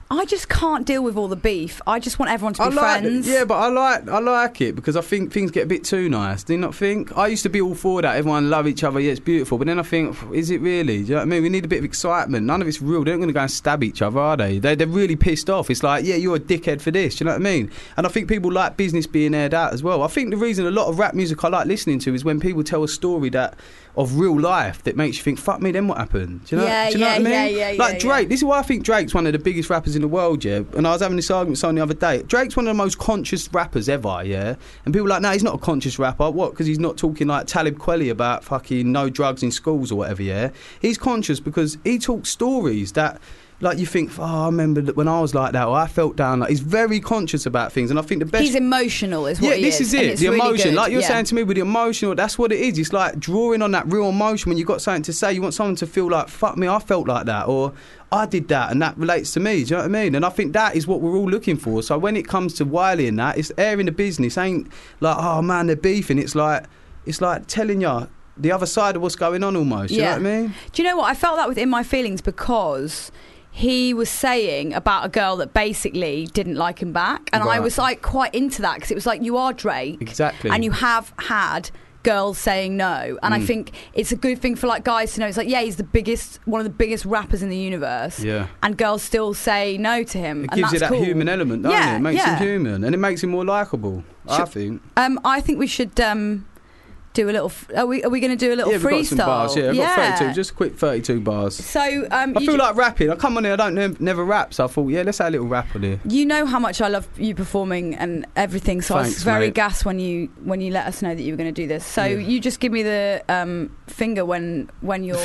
I just can't deal with all the beef. I just want everyone to be friends. Yeah, but I like it because I think things get a bit too nice. Do you not think? I used to be all for that. Everyone love each other. Yeah, it's beautiful. But then I think, is it really? Do you know what I mean? We need a bit of excitement. None of it's real. They're not going to go and stab each other, are they? They're really pissed off. It's like, yeah, you're a dickhead for this. Do you know what I mean? And I think people like business being aired out as well. I think the reason a lot of rap music I like listening to is when people tell a story of real life that makes you think, fuck me, then what happened? Do you know, what I mean? Like Drake, this is why I think Drake's one of the biggest rappers in the world, yeah? And I was having this argument with someone the other day. Drake's one of the most conscious rappers ever, yeah? And people are like, no, he's not a conscious rapper. What? Because he's not talking like Talib Kweli about fucking no drugs in schools or whatever, yeah? He's conscious because he talks stories that... Like you think, I remember that when I was like that, or I felt down. Like he's very conscious about things, and I think the best. He's emotional, is what he is. Yeah, this is it. The really emotion, good. like you're saying to me, with the emotional, that's what it is. It's like drawing on that real emotion when you got something to say. You want someone to feel like, fuck me, I felt like that, or I did that, and that relates to me. Do you know what I mean? And I think that is what we're all looking for. So when it comes to Wiley and that, it's airing the business. Ain't like, oh man, they're beefing. It's like telling you the other side of what's going on almost. You know what I mean? Do you know what? I felt that with In My Feelings because he was saying about a girl that basically didn't like him back, and I was like quite into that because it was like, you are Drake, exactly, and you have had girls saying no, and I think it's a good thing for like guys to know. It's like, yeah, he's one of the biggest rappers in the universe, and girls still say no to him. It gives you that human element, doesn't it? It makes him human, and it makes him more likeable. I think. I think we should. Do a little. Are we going to do a little freestyle? We've got some bars. Yeah, I've got 32. Just a quick 32 bars. So I feel like rapping. I come on here. I don't never rap. So I thought, let's have a little rap on here. You know how much I love you performing and everything. So I was very gassed when you let us know that you were going to do this. So you just give me the finger when you're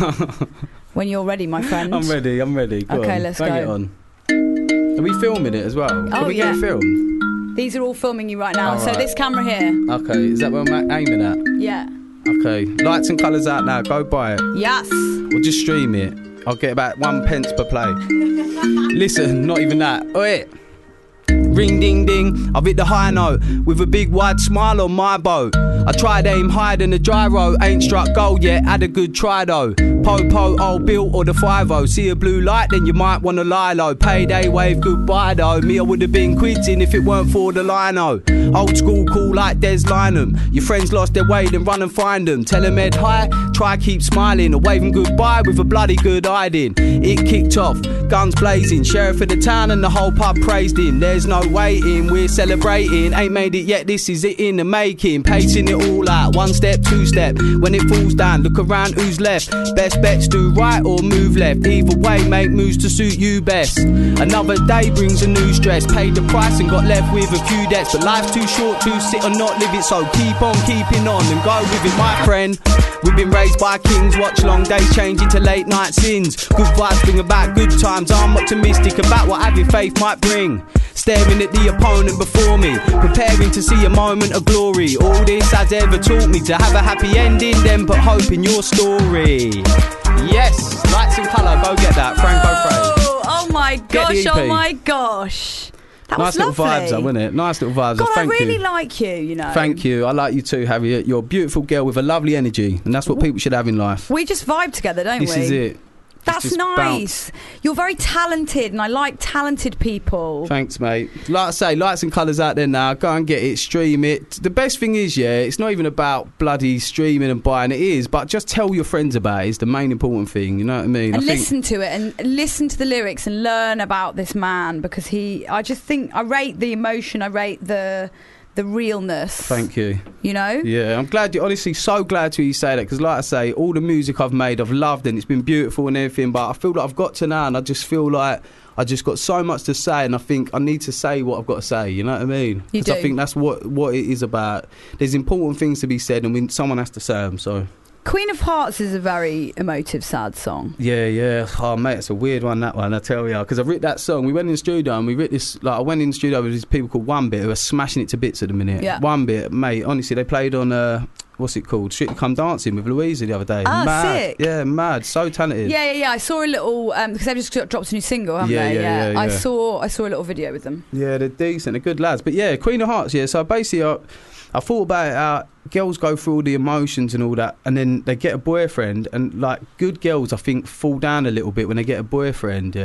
when you're ready, my friend. I'm ready. Go okay, on. Let's Bang go. It on. Are we filming it as well? Oh, Can we get a film? These are all filming you right now. All so right. This camera here. Okay, is that what I'm aiming at? Yeah. Okay, lights and colours out now. Go buy it. Yes. Or just stream it. I'll get about 1 pence per play. Listen, not even that. Oi. Ring ding ding, I've hit the high note with a big wide smile on my boat. I tried aim higher than the gyro, ain't struck gold yet, had a good try though. Po, old Bill or the 5-0, see a blue light then you might wanna lie low. Payday wave goodbye though, me I would've been quitting if it weren't for the lino. Old school cool like Des Lynam, your friends lost their way then run and find them. Tell them head high, try keep smiling or waving goodbye with a bloody good hiding. It kicked off, guns blazing, sheriff of the town and the whole pub praised him. There's no waiting, we're celebrating, ain't made it yet, this is it in the making. Pacing it all out, 1 step, 2 step, when it falls down, look around who's left. Best bets do right or move left, either way make moves to suit you best. Another day brings a new stress, paid the price and got left with a few debts, but life's too short to sit or not live it, so keep on keeping on and go with it, my friend. We've been raised by kings, watch long days change into late night sins. Good vibes bring about good times, I'm optimistic about what having faith might bring. Staring at the opponent before me, preparing to see a moment of glory. All this has ever taught me to have a happy ending, then put hope in your story. Yes, lights and colour, go get that, Franco Frey. Oh my gosh, oh my gosh. That nice was little lovely. vibes, though, wasn't it? Nice little vibes. God, Thank I really you. like you know. Thank you. I like you too, Harriet. You're a beautiful girl with a lovely energy, and that's what people should have in life. We just vibe together, don't This we? is it. That's Just nice. bounce. You're very talented, and I like talented people. Thanks, mate. Like I say, lights and colours out there now. Go and get it, stream it. The best thing is, it's not even about bloody streaming and buying. It is, but just tell your friends about it. It's the main important thing. You know what I mean? And listen to it, and listen to the lyrics, and learn about this man, because I just think I rate the emotion. I rate the realness. Thank you. You know? Yeah, I'm glad honestly so glad to hear you say that, because like I say, all the music I've made I've loved and it's been beautiful and everything, but I feel like I've got to now and I just feel like I just got so much to say, and I think I need to say what I've got to say, you know what I mean? You do. I think that's what it is about. There's important things to be said, and someone has to say them, so... Queen of Hearts is a very emotive, sad song. Yeah. Oh, mate, it's a weird one, that one, I tell you. Because I wrote that song. We went in the studio and we wrote this... Like, I went in the studio with these people called One Bit who are smashing it to bits at the minute. Yeah. One Bit, mate, honestly, they played on... what's it called? Strictly Come Dancing with Louisa the other day. Ah, mad. sick. Yeah, mad. So talented. Yeah. I saw a little... because they've just dropped a new single, haven't they? Yeah. I saw a little video with them. Yeah, they're decent. They're good lads. But yeah, Queen of Hearts, yeah. So basically... I thought about it, how girls go through all the emotions and all that, and then they get a boyfriend, and like good girls I think fall down a little bit when they get a boyfriend, yeah.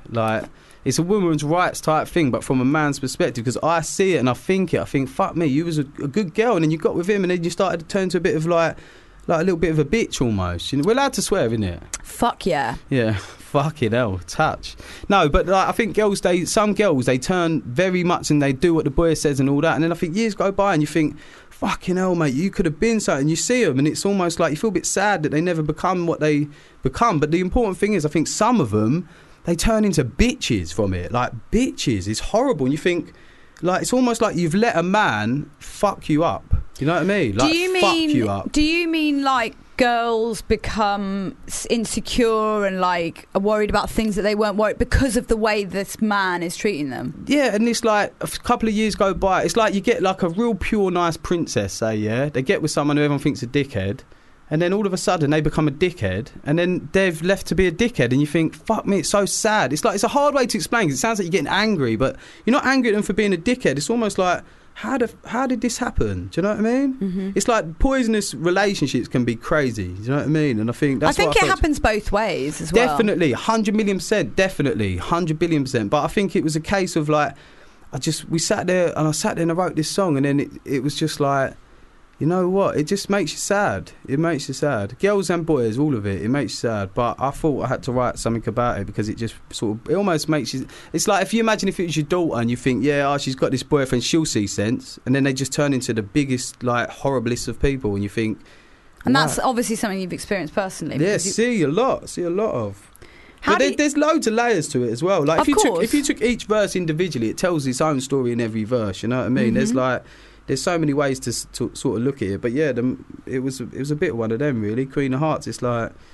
Like, it's a woman's rights type thing, but from a man's perspective, because I see it and I think, fuck me, you was a good girl, and then you got with him, and then you started to turn to a bit of like a little bit of a bitch almost. You know, we're allowed to swear, isn't it? Fuck yeah. Yeah, fucking hell, touch. No, but like, I think some girls, they turn very much and they do what the boy says and all that, and then I think years go by and you think, fucking hell, mate, you could have been something. You see them and it's almost like you feel a bit sad that they never become what they become. But the important thing is, I think some of them, they turn into bitches from it. Like, bitches. It's horrible. And you think, like, it's almost like you've let a man fuck you up. You know what I mean? Like, fuck you up. Do you mean, like, girls become insecure and, like, are worried about things that they weren't worried because of the way this man is treating them? Yeah, and it's like a couple of years go by. It's like you get, like, a real pure, nice princess, say, yeah? They get with someone who everyone thinks a dickhead. And then all of a sudden they become a dickhead, and then they've left to be a dickhead, and you think, fuck me, it's so sad. It's like, it's a hard way to explain, because it sounds like you're getting angry, but you're not angry at them for being a dickhead. It's almost like, how did this happen? Do you know what I mean? Mm-hmm. It's like poisonous relationships can be crazy. Do you know what I mean? And I think it happens both ways as well. Definitely, 100 million %, definitely, 100 billion %. But I think it was a case of like, I sat there and I wrote this song, and then it was just like, you know what? It just makes you sad. It makes you sad. Girls and boys, all of it. It makes you sad. But I thought I had to write something about it, because it just it almost makes you... It's like, if you imagine if it was your daughter and you think, she's got this boyfriend, she'll see sense. And then they just turn into the biggest, like, horriblest of people, and you think... And that's obviously something you've experienced personally. Yeah, see a lot of. But there's loads of layers to it as well. Like, if you took each verse individually, it tells its own story in every verse, you know what I mean? Mm-hmm. There's so many ways to sort of look at it, but yeah, it was a bit one of them, really. Queen of Hearts, it's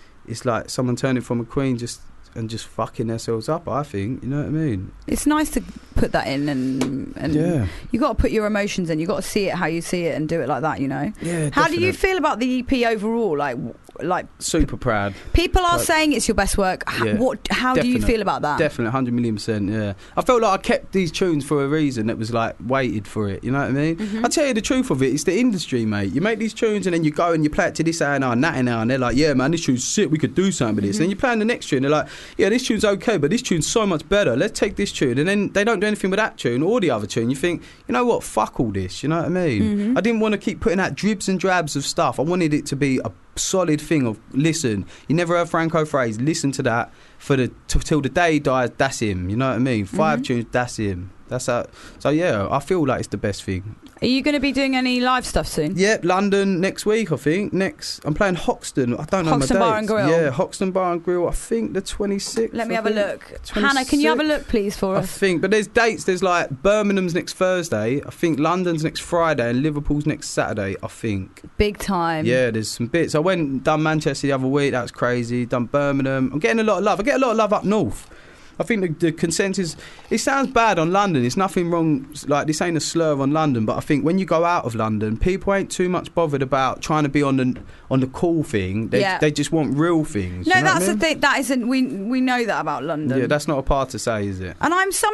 like someone turning from a queen just fucking themselves up, I think. You know what I mean? It's nice to put that in, and yeah, you got to put your emotions in. You got to see it how you see it and do it like that. You know? Yeah. How do you feel about the EP overall? Like super proud. People are saying it's your best work. Yeah, how do you feel about that? Definitely, 100 million %. Yeah, I felt like I kept these tunes for a reason. That was like waited for it. You know what I mean? Mm-hmm. I tell you the truth of it. It's the industry, mate. You make these tunes and then you go and you play it to this hour and that hour, and they're like, yeah, man, this tune's sick. We could do something with this. And then you play on the next tune. They're like, yeah, this tune's okay, but this tune's so much better. Let's take this tune. And then they don't do anything with that tune or the other tune. You think, you know what? Fuck all this. You know what I mean? Mm-hmm. I didn't want to keep putting out dribs and drabs of stuff. I wanted it to be a solid thing of, listen, you never heard Franco Phrase, listen to that till the day he dies. That's him. You know what I mean? 5 tunes, that's him. That's how. So yeah, I feel like it's the best thing. Are you going to be doing any live stuff soon? Yeah, London next week, I think. I'm playing Hoxton. I don't know my dates. Hoxton Bar and Grill. Yeah, Hoxton Bar and Grill. I think the 26th. Let me have a look. 26th. Hannah, can you have a look, please, for us? I think, but there's dates. There's like Birmingham's next Thursday. I think London's next Friday and Liverpool's next Saturday. I think. Big time. Yeah, there's some bits. I went and done Manchester the other week. That was crazy. Done Birmingham. I'm getting a lot of love. I get a lot of love up north. I think the consensus, it sounds bad on London. It's nothing wrong, like this ain't a slur on London, but I think when you go out of London, people ain't too much bothered about trying to be on the cool thing. They just want real things. No, you know that's the thing. That isn't. We know that about London. Yeah, that's not a part to say, is it? And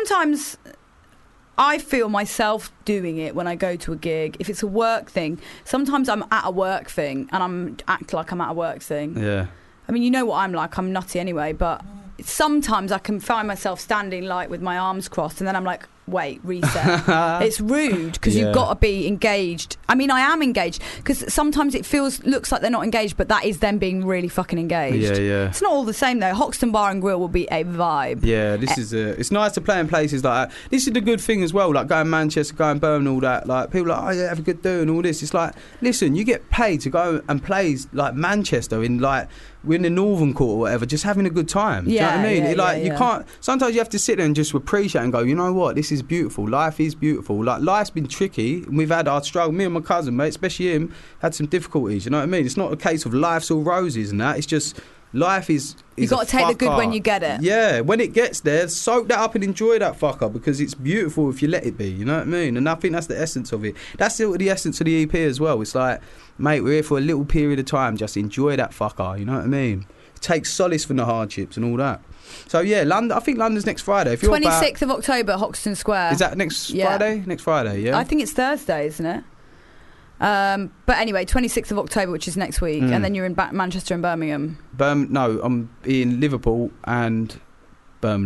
I feel myself doing it when I go to a gig. If it's a work thing, sometimes I'm at a work thing and act like I'm at a work thing. Yeah. I mean, you know what I'm like. I'm nutty anyway, but sometimes I can find myself standing like with my arms crossed, and then I'm like, wait, reset. It's rude because you've got to be engaged. I mean, I am engaged because sometimes it looks like they're not engaged, but that is them being really fucking engaged. Yeah. It's not all the same though. Hoxton Bar and Grill will be a vibe. Yeah, it's nice to play in places like that. This is the good thing as well, like going Manchester, going Birmingham, all that. Like people are like, oh yeah, have a good do and all this. It's like, listen, you get paid to go and play like Manchester in like, we're in the Northern Court or whatever, just having a good time. Do you know what I mean? You can't. Sometimes you have to sit there and just appreciate and go, you know what? This is beautiful. Life is beautiful. Like life's been tricky. And we've had our struggle. Me and my cousin, mate, especially him, had some difficulties. You know what I mean? It's not a case of life's all roses and that. It's just life is. You got to take the good when you get it. Yeah, when it gets there, soak that up and enjoy that fucker because it's beautiful if you let it be. You know what I mean? And I think that's the essence of it. That's the essence of the EP as well. It's like, mate, we're here for a little period of time. Just enjoy that fucker. You know what I mean? Take solace from the hardships and all that. So yeah, London. I think London's next Friday. If you're 26th of October, Hoxton Square. Is that next Friday? Next Friday, yeah. I think it's Thursday, isn't it? But anyway, 26th of October, which is next week, and then you're in Manchester and Birmingham. No, I'm in Liverpool and Birmingham.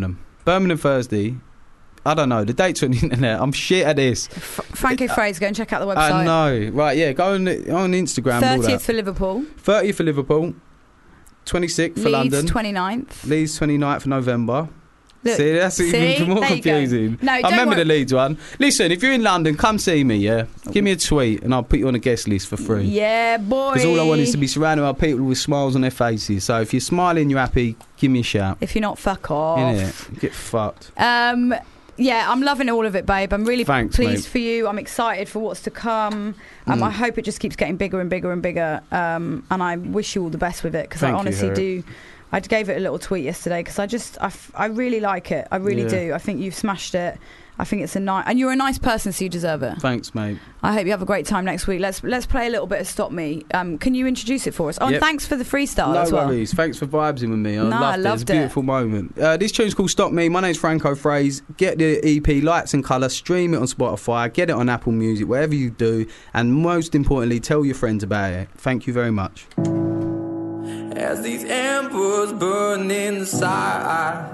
Birmingham Thursday. I don't know. The dates are on the internet. I'm shit at this. Franco Fraser, go and check out the website. I know. Right, yeah. Go on Instagram. 30th for Liverpool. 30th for Liverpool. 26th for London. Leeds 29th. Leeds 29th of November. Look, see, that's even more confusing. No, I remember the Leeds one. Listen, if you're in London, come see me, yeah? Give me a tweet and I'll put you on a guest list for free. Yeah, boy. Because all I want is to be surrounded by people with smiles on their faces. So if you're smiling, you're happy, give me a shout. If you're not, fuck off. Innit? Get fucked. Yeah, I'm loving all of it, babe. I'm really pleased mate. for you. I'm excited for what's to come. I hope it just keeps getting bigger and bigger and bigger. And I wish you all the best with it, because I honestly do. I gave it a little tweet yesterday because I really like it. I really do. I think you've smashed it. I think it's and you're a nice person, so you deserve it. Thanks, mate. I hope you have a great time next week. Let's play a little bit of Stop Me. Can you introduce it for us? Oh, and thanks for the freestyle as well. No worries. Thanks for vibesing with me. I loved it. It's a beautiful moment. This tune's called Stop Me. My name's Franco Fraser. Get the EP Lights and Colour. Stream it on Spotify. Get it on Apple Music, wherever you do. And most importantly, tell your friends about it. Thank you very much. As these embers burn inside,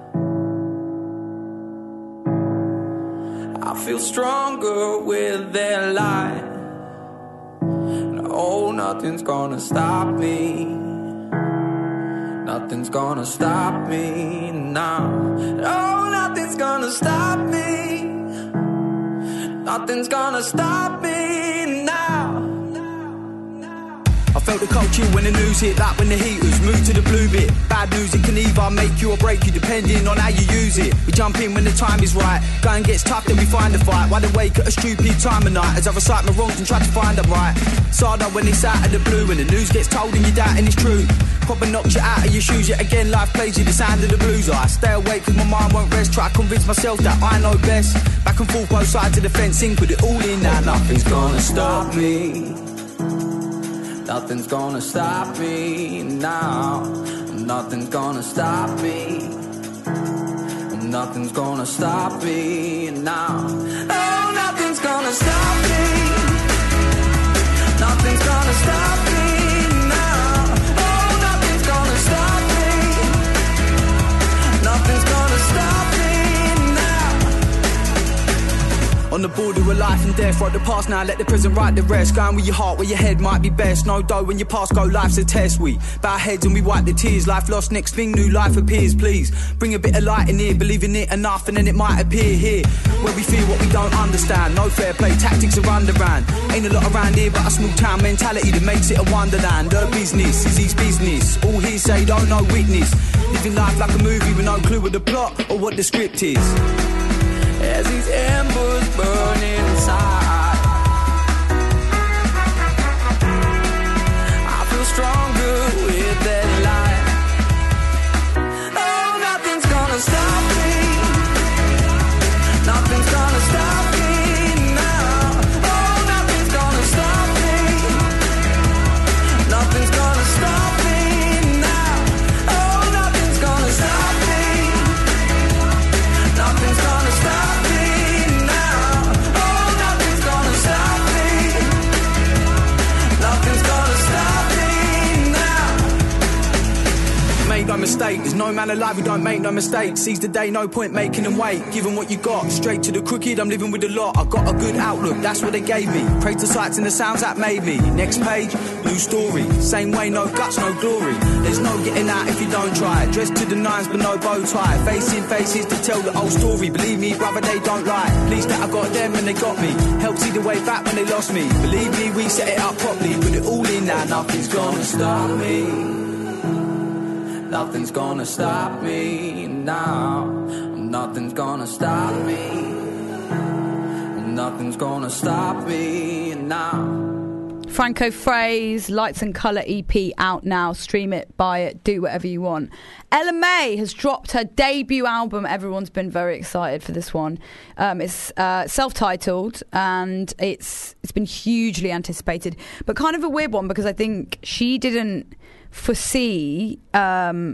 I feel stronger with their light. No, nothing's gonna stop me. Nothing's gonna stop me now. No, nothing's gonna stop me. Nothing's gonna stop me now. I felt the cold chill when the news hit, like when the heaters moved to the blue bit. Bad news, it can either make you or break you, depending on how you use it. We jump in when the time is right. Going gets tough, then we find a fight. Wide awake at a stupid time of night, as I recite my wrongs and try to find them right. Sardo when it's out of the blue, when the news gets told and you doubt and it's true. Proper knocks you out of your shoes, yet again life plays you the sound of the blues. I stay awake cause my mind won't rest, try to convince myself that I know best. Back and forth both sides of the fencing, put it all in now. Nothing's gonna stop me. Nothing's gonna stop me now. Nothing's gonna stop me. Nothing's gonna stop me now. Oh, nothing's gonna stop me. Nothing's gonna stop me now. Oh, nothing's gonna stop me. Nothing's gonna stop me. On the border of life and death, write the past now, let the present write the rest. Going with your heart where your head might be best. No dough when your past go, life's a test. We bow heads and we wipe the tears. Life lost, next thing, new life appears. Please, bring a bit of light in here. Believe in it enough and then it might appear here. Where we feel what we don't understand. No fair play, tactics are underran. Ain't a lot around here but a small town mentality that makes it a wonderland. Her business is his business. All hearsay, don't know witness. Living life like a movie with no clue of the plot or what the script is. As these embers burn inside, I feel stronger with that light. Oh, nothing's gonna stop me. Nothing's gonna stop me now. Oh, nothing's gonna stop me. Nothing's gonna stop me now. Oh, nothing's gonna stop me. Nothing's gonna stop me. Make no mistake, there's no man alive who don't make no mistakes. Seize the day, no point making them wait. Give them what you got, straight to the crooked, I'm living with a lot. I got a good outlook, that's what they gave me. Praise the sights and the sounds that made me. Next page, new story. Same way, no guts, no glory. There's no getting out if you don't try. Dressed to the nines but no bow tie. Facing faces to tell the whole story. Believe me, brother, they don't lie. Pleased that I got them and they got me. Helped see the way back when they lost me. Believe me, we set it up properly. Put it all in now, nothing's gonna stop me. Nothing's gonna stop me now. Nothing's gonna stop me. Nothing's gonna stop me now. Franco Fraser, Lights and Colour EP out now. Stream it, buy it, do whatever you want. Ella May has dropped her debut album. Everyone's been very excited for this one. It's self-titled and it's been hugely anticipated, but kind of a weird one because I think she didn't foresee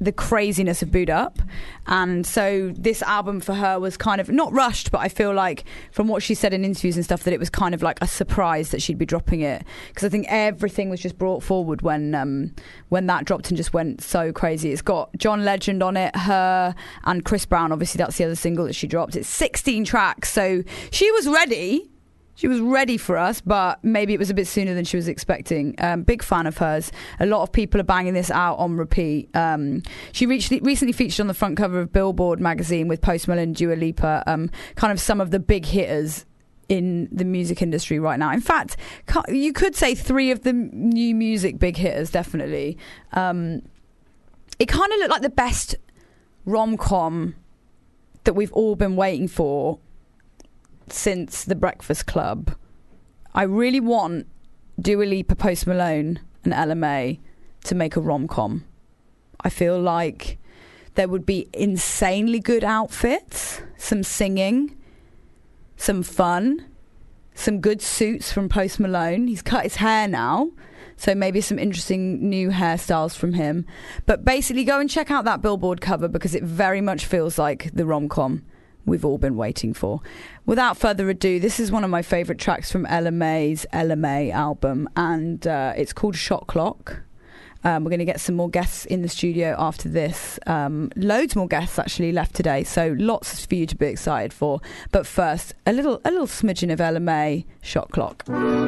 the craziness of Boo'd Up, and so this album for her was kind of not rushed, but I feel like from what she said in interviews and stuff that it was kind of like a surprise that she'd be dropping it, because I think everything was just brought forward when that dropped and just went so crazy. It's got John Legend on it, her and Chris Brown. Obviously that's the other single that she dropped. It's 16 tracks, so she was ready. She was ready for us, but maybe it was a bit sooner than she was expecting. Big fan of hers. A lot of people are banging this out on repeat. She recently featured on the front cover of Billboard magazine with Post Malone and Dua Lipa, kind of some of the big hitters in the music industry right now. In fact, you could say 3 of the new music big hitters, definitely. It kind of looked like the best rom-com that we've all been waiting for since The Breakfast Club. I really want Dua Lipa, Post Malone and LMA to make a rom-com. I feel like there would be insanely good outfits, some singing, some fun, some good suits from Post Malone. He's cut his hair now, so maybe some interesting new hairstyles from him. But basically go and check out that Billboard cover because it very much feels like the rom-com we've all been waiting for. Without further ado, this is one of my favourite tracks from LMA's LMA album, and it's called Shot Clock. We're going to get some more guests in the studio after this. Loads more guests actually left today, so lots for you to be excited for. But first, a little smidgen of LMA, Shot Clock.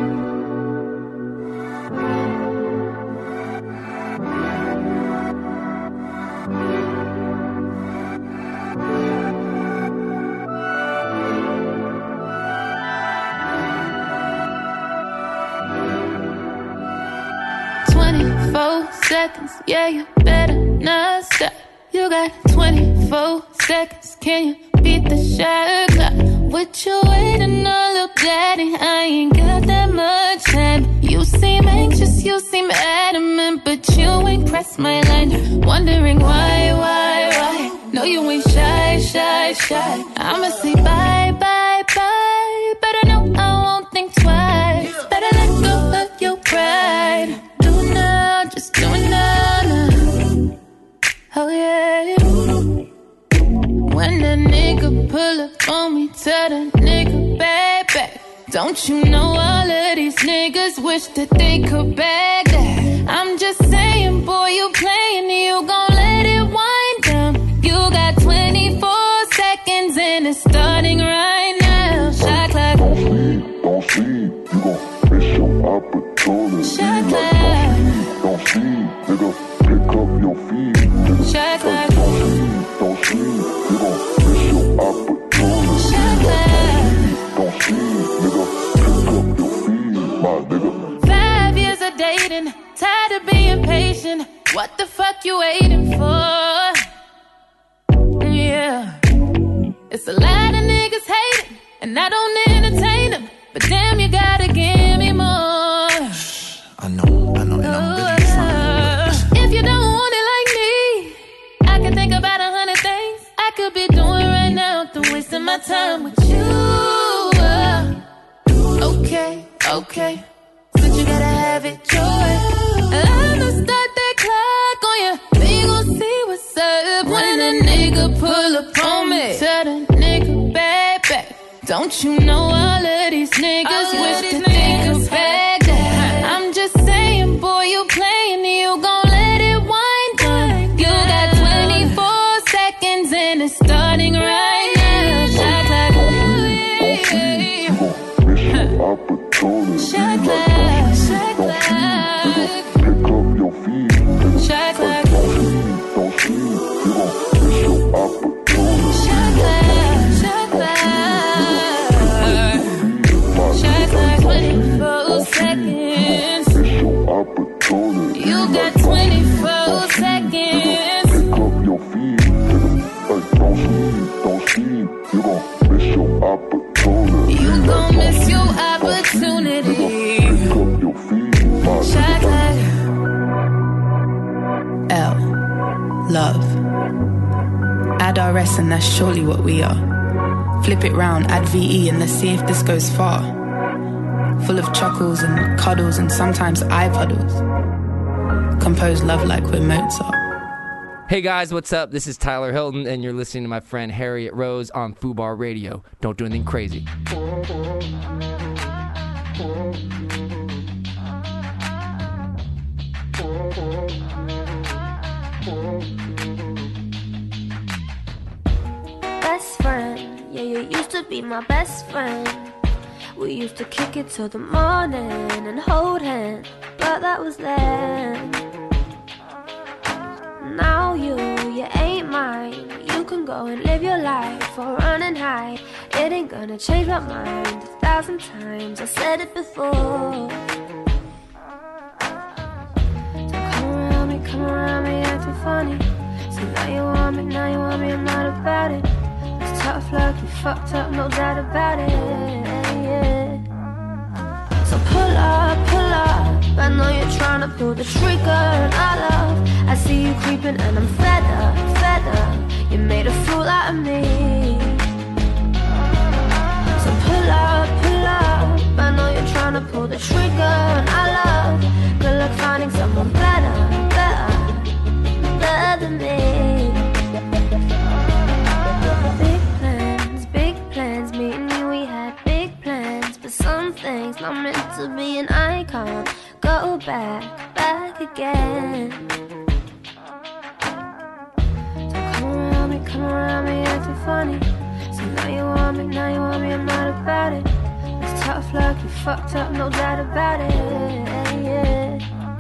24 seconds, yeah, you better not stop. You got 24 seconds, can you beat the shot clock? What you waiting on, little daddy? I ain't got that much time. You seem anxious, you seem adamant, but you ain't pressed my line. Wondering why? No, you ain't shy. I'ma say bye, but I know I won't think twice. Better let go of your pride. Just do it now. Oh yeah. When that nigga pull up on me, tell that nigga baby, don't you know all of these niggas wish that they could bag that? I'm just saying, boy, you playing, you gon' let it wind down. You got 24 seconds and it's starting right now. Shot clock. Don't sleep, you gon' miss your opportunity. Shot clock. Don't sleep, nigga, pick up your feet, nigga. Shot clock. Don't sleep, you gon' miss your opportunity. Shot clock. Don't sleep, nigga, pick up your feet, my nigga. 5 years of dating, tired of being patient. What the fuck you waiting for? Yeah. It's a lot of niggas hating, and I don't entertain them. But damn, you gotta give me more. I know, and I'm really if you don't want it like me, I can think about 100 things I could be doing right now, than wasting my time with you. Okay, but you gotta have it your way. I'ma start that clock on you. We gon' see what's up when a nigga pull up on me. Tell the nigga baby, don't you know all of these niggas wish that they could bag that? I'm just saying, boy, you playing, you gon' let it wind down. You got 24 seconds and it's starting right now. Shot clock. Shot clock. Shot clock. pick up your feet. Shot clock. Don't sleep, you gon' miss your opportunity. Shot clock. Shot clock. Shot clock. 24 seconds. Miss your opportunity. You got 24 seconds. Pick up your feet, don't sleep, you gon' miss your opportunity. You gon' miss your opportunity. Pick up your feet, Shot clock. L. Love. Add RS and that's surely what we are. Flip it round, add VE and let's see if this goes far. Full of chuckles and cuddles and sometimes eye puddles. Compose love like we're Mozart. Hey guys, what's up? This is Tyler Hilton, and you're listening to my friend Harriet Rose on FUBAR Radio. Don't do anything crazy. Best friend, yeah, you used to be my best friend. We used to kick it till the morning and hold hands, but that was then. Now you ain't mine. You can go and live your life or run and hide. It ain't gonna change my mind 1,000 times. I said it before. So come around me, acting funny. So now you want me, I'm not about it. It's tough luck, you fucked up, no doubt about it. Yeah. So pull up. I know you're trying to pull the trigger, and I love. I see you creeping, and I'm fed up. You made a fool out of me. So pull up. I know you're trying to pull the trigger, and I love. Good luck finding someone better than me. Big plans, me and you, we had big plans. But some things not meant to be, and I can't go back again. So come around me, acting funny. So now you want me, I'm not about it. It's tough luck, you fucked up, no doubt about it. Yeah.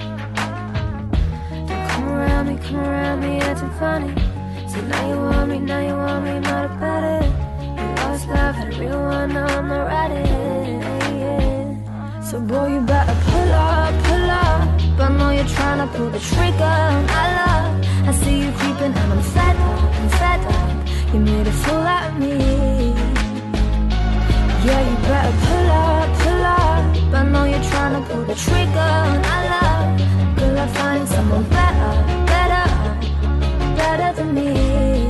So come around me, acting funny. So now you want me, I'm not about it. You lost love, had a real one, now I'm not ready. Yeah. So boy, you better pull up. I know you're trying to pull the trigger, and I love. I see you creeping, and I'm fed up. You made a fool out of me. Yeah, you better pull up. I know you're trying to pull the trigger, and I love. Good luck finding someone better than me.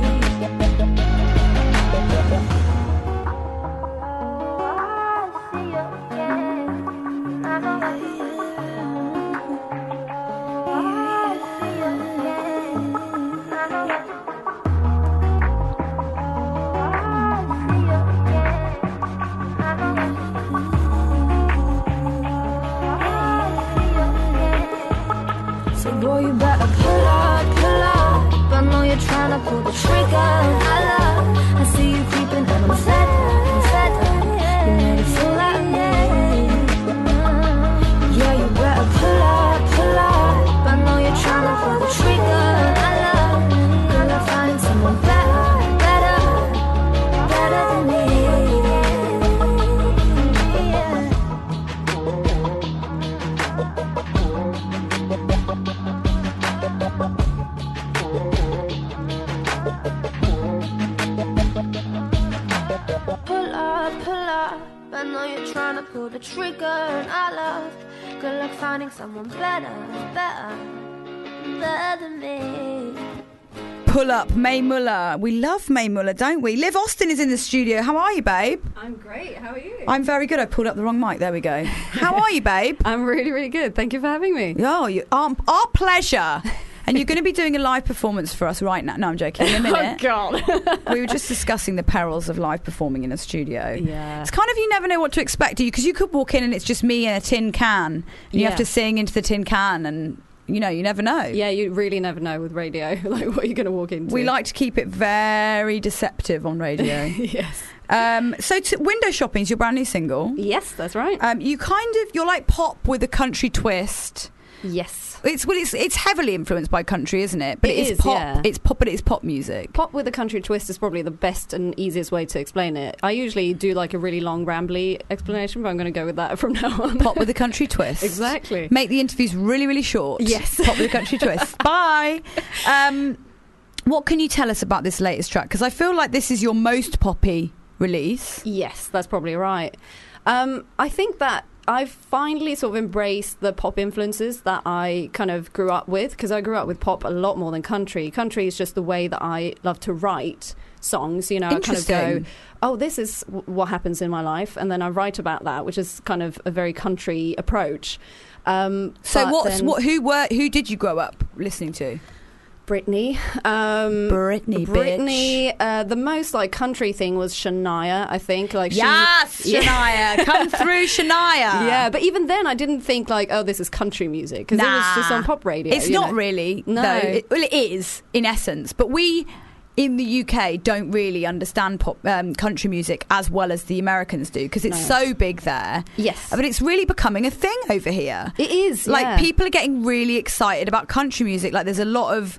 Boy, you better pull up. I know you're trying to pull the trigger, and I love. I see you creeping, and I'm fed up. You made a fool out of me. Yeah, you better pull up. I know you're trying to pull the trigger, and I love. Girl, I find someone better than me. Pull up. I know you're trying to pull the trigger, and I love. Good luck finding someone better than me. Pull up, Mae Muller. We love Mae Muller, don't we? Liv Austin is in the studio. How are you, babe? I'm great. How are you? I'm very good. I pulled up the wrong mic. There we go. How are you, babe? I'm really, really good. Thank you for having me. Oh, our pleasure. And you're going to be doing a live performance for us right now. No, I'm joking. In a minute. Oh, God. We were just discussing the perils of live performing in a studio. Yeah. It's kind of, you never know what to expect, do you? Because you could walk in and it's just me and a tin can. And you have to sing into the tin can, and, you know, you never know. Yeah, you really never know with radio, like what you're going to walk into. We like to keep it very deceptive on radio. Yes. So Window Shopping is your brand new single. Yes, that's right. You're like pop with a country twist. Yes. It's heavily influenced by country, isn't it? But it is pop. Yeah. It's pop, but it's pop music. Pop with a country twist is probably the best and easiest way to explain it. I usually do like a really long, rambly explanation, but I'm going to go with that from now on. Pop with a country twist. Exactly. Make the interviews really, really short. Yes. Pop with a country twist. Bye. What can you tell us about this latest track? Because I feel like this is your most poppy release. Yes, that's probably right. I think that I've finally sort of embraced the pop influences that I kind of grew up with, because I grew up with pop a lot more than country. Country is just the way that I love to write songs. You know, I kind of go, oh, this is what happens in my life, and then I write about that, which is kind of a very country approach. Who did you grow up listening to? Britney. Britney. The most like country thing was Shania, I think. Like Shania, come through, Shania. Yeah, but even then, I didn't think like, oh, this is country music because it was just on pop radio. It's not really. No, well, it is in essence, but we in the UK don't really understand country music as well as the Americans do because it's so big there. Yes. But it's really becoming a thing over here. It is, Like, people are getting really excited about country music. Like, there's a lot of...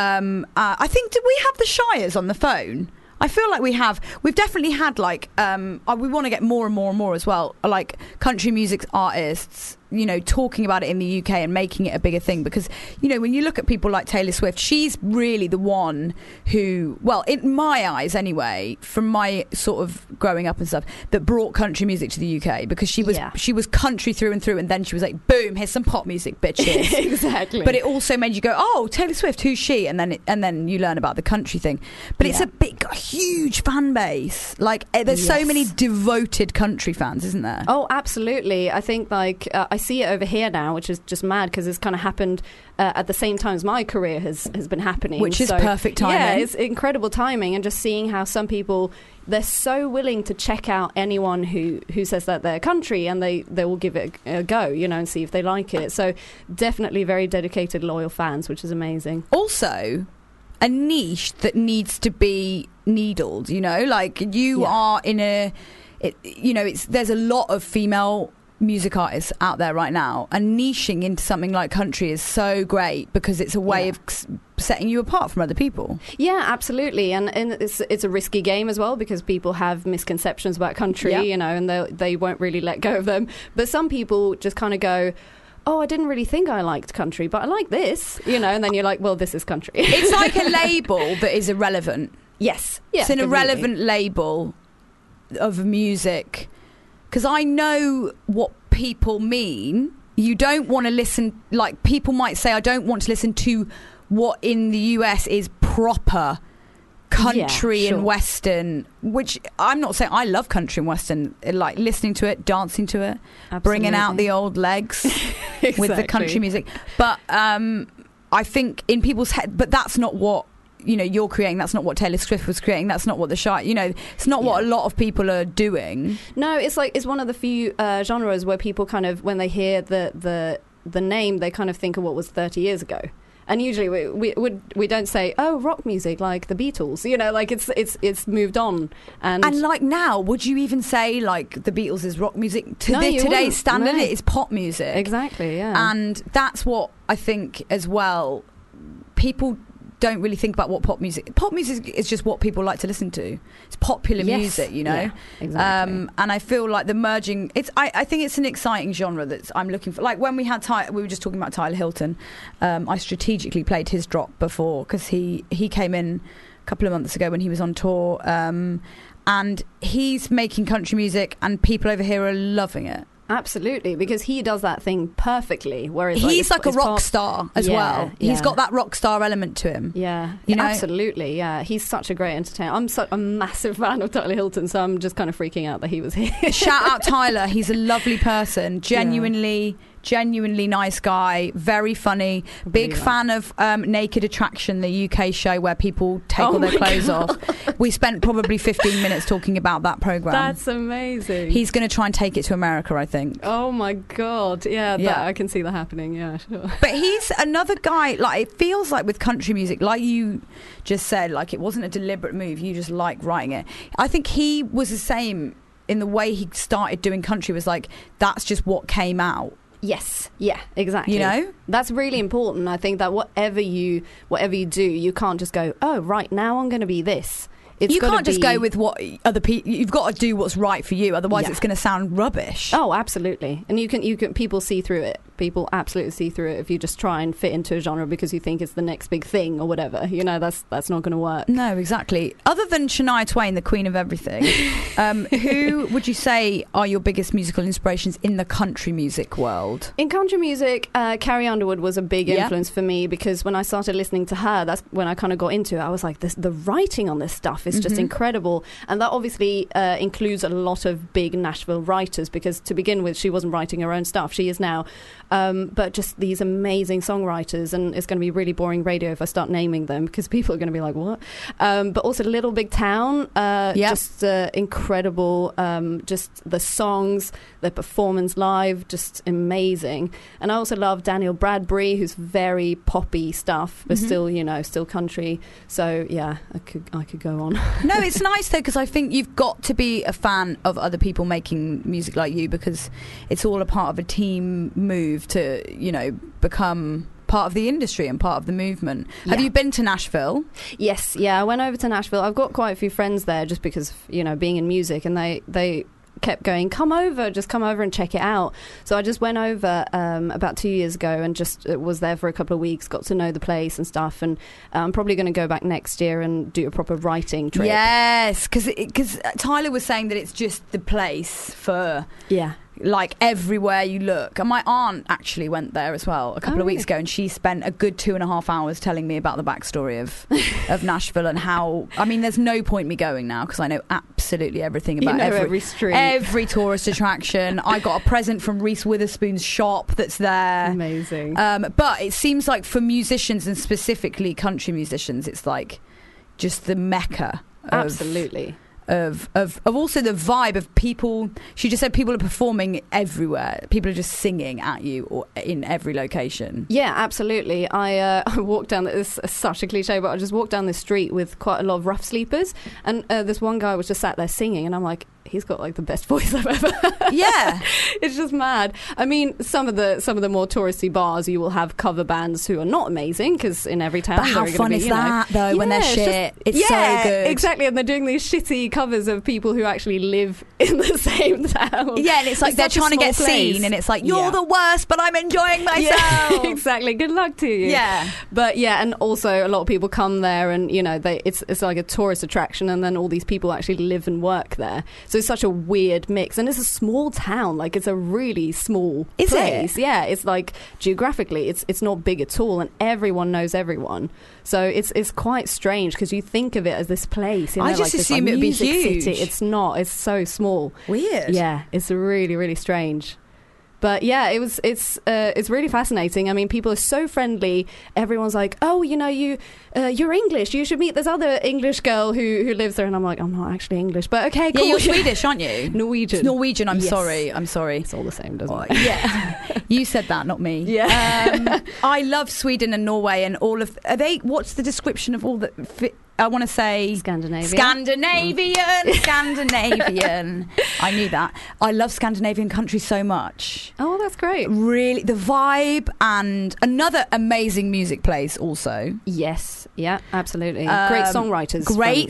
I think, did we have the Shires on the phone? I feel like we have. We've definitely had, like... we want to get more and more and more as well. Like, country music artists... talking about it in the UK and making it a bigger thing because, when you look at people like Taylor Swift, she's really the one who, well, in my eyes anyway, from my sort of growing up and stuff, that brought country music to the UK because she was country through and through, and then she was like, boom, here's some pop music, bitches. Exactly. But it also made you go, oh, Taylor Swift, who's she? And then you learn about the country thing. But it's a huge fan base. Like, there's so many devoted country fans, isn't there? Oh, absolutely. I think like I see it over here now, which is just mad because it's kind of happened at the same time as my career has been happening, which is perfect timing. Yeah, it's incredible timing, and just seeing how some people, they're so willing to check out anyone who says that they're country, and they will give it a go, and see if they like it. So definitely very dedicated, loyal fans, which is amazing. Also, a niche that needs to be needled. Like you are in a, there's a lot of female music artists out there right now, and niching into something like country is so great because it's a way of setting you apart from other people. Yeah, absolutely, and it's a risky game as well because people have misconceptions about country, and they won't really let go of them. But some people just kind of go, oh, I didn't really think I liked country, but I like this, and then you're like, well, this is country. It's like a label that is irrelevant. Yes, it's an irrelevant label of music. Because I know what people mean. You don't want to listen... Like, people might say, I don't want to listen to what in the US is proper country and Western, which I'm not saying... I love country and Western. Like, listening to it, dancing to it, bringing out the old legs with the country music. But I think in people's head... But that's not what... you're creating. That's not what Taylor Swift was creating. That's not what the Shire. It's not what a lot of people are doing. No, it's one of the few genres where people kind of, when they hear the name, they kind of think of what was 30 years ago. And usually we don't say, oh, rock music like the Beatles. Like it's moved on. And like now, would you even say like the Beatles is rock music? Today's standard, it is pop music. Exactly. Yeah. And that's what I think as well. People don't really think about what pop music is. Just what people like to listen to. It's popular music, Yeah, exactly. And I feel like the merging, I think it's an exciting genre that I'm looking for. Like when we were just talking about Tyler Hilton, I strategically played his drop before because he came in a couple of months ago when he was on tour, and he's making country music and people over here are loving it. Absolutely, because he does that thing perfectly. Whereas he's like a rock star as well. Yeah. He's got that rock star element to him. Yeah, absolutely. Yeah, he's such a great entertainer. I'm such a massive fan of Tyler Hilton, so I'm just kind of freaking out that he was here. Shout out Tyler. He's a lovely person. Genuinely nice guy, very funny, big fan of Naked Attraction, the UK show where people take all their clothes off. We spent probably 15 minutes talking about that programme. That's amazing. He's going to try and take it to America, I think. Oh my God, yeah. I can see that happening, yeah, sure. But he's another guy, like it feels like with country music, like you just said, like it wasn't a deliberate move, you just like writing it. I think he was the same in the way he started doing country, was like, that's just what came out. Yes, yeah, exactly. That's really important. I think that whatever you do, you can't just go, oh, right, now I'm going to be this. You can't just go with what other people. You've got to do what's right for you. Otherwise, it's going to sound rubbish. Oh, absolutely. And you can. People see through it. People absolutely see through it if you just try and fit into a genre because you think it's the next big thing or whatever. That's not going to work. No, exactly. Other than Shania Twain, the queen of everything, who would you say are your biggest musical inspirations in the country music world? In country music, Carrie Underwood was a big influence for me because when I started listening to her, that's when I kind of got into it. I was like, the writing on this stuff is just incredible. And that obviously includes a lot of big Nashville writers, because to begin with, she wasn't writing her own stuff. She is now. But just these amazing songwriters, and it's going to be really boring radio if I start naming them, because people are going to be like, what? But also Little Big Town, just incredible. Just the songs, the performance live, just amazing. And I also love Daniel Bradbury, who's very poppy stuff, but still, still country. So yeah, I could go on. No, it's nice though, because I think you've got to be a fan of other people making music like you, because it's all a part of a team move to, become part of the industry and part of the movement. Have you been to Nashville? Yes, I went over to Nashville. I've got quite a few friends there, just because being in music, and they kept going, just come over and check it out. So I just went over about 2 years ago and just was there for a couple of weeks, got to know the place and stuff, and I'm probably going to go back next year and do a proper writing trip. Yes, because Tyler was saying that it's just the place for like everywhere you look. And my aunt actually went there as well a couple of weeks ago, and she spent a good 2.5 hours telling me about the backstory of Nashville and how, there's no point me going now, because I know absolutely everything about every street, every tourist attraction. I got a present from Reese Witherspoon's shop that's there. Amazing. But it seems like for musicians, and specifically country musicians, it's like just the mecca absolutely of also the vibe of people. She just said people are performing everywhere. People are just singing at you or in every location. Yeah, absolutely. I walked down, this is such a cliche, but I just walked down the street with quite a lot of rough sleepers, and this one guy was just sat there singing, and I'm like, he's got like the best voice I've ever heard. Yeah. It's just mad. Some of the more touristy bars, you will have cover bands who are not amazing, because in every town. But how fun is that though, when they're shit? It's so good. Exactly, and they're doing these shitty covers of people who actually live in the same town. Yeah, and it's like they're trying to get seen, and it's like, you're the worst, but I'm enjoying myself. Yeah, exactly. Good luck to you. Yeah. But yeah, and also a lot of people come there, and it's like a tourist attraction, and then all these people actually live and work there. So it's such a weird mix, and it's a small town. Like, it's a really small place. Yeah, it's like geographically, it's not big at all, and everyone knows everyone. So it's quite strange, because you think of it as this place. I just assume it would be huge. City. It's not. It's so small. Weird. Yeah, it's really, really strange. But yeah, it's really fascinating. I mean, people are so friendly. Everyone's like, oh, you're English. You should meet this other English girl who lives there. And I'm like, I'm not actually English, but okay, cool. Yeah, you're Swedish, aren't you? Norwegian. It's Norwegian. I'm Yes. sorry. It's all the same, doesn't it? Yeah. You said that, not me. Yeah. I love Sweden and Norway and all of. What's the description of all the? I want to say Scandinavian. I knew that. I love Scandinavian country so much. Oh, that's great. Really, the vibe, and another amazing music place also. Yes, yeah, absolutely. Great songwriters.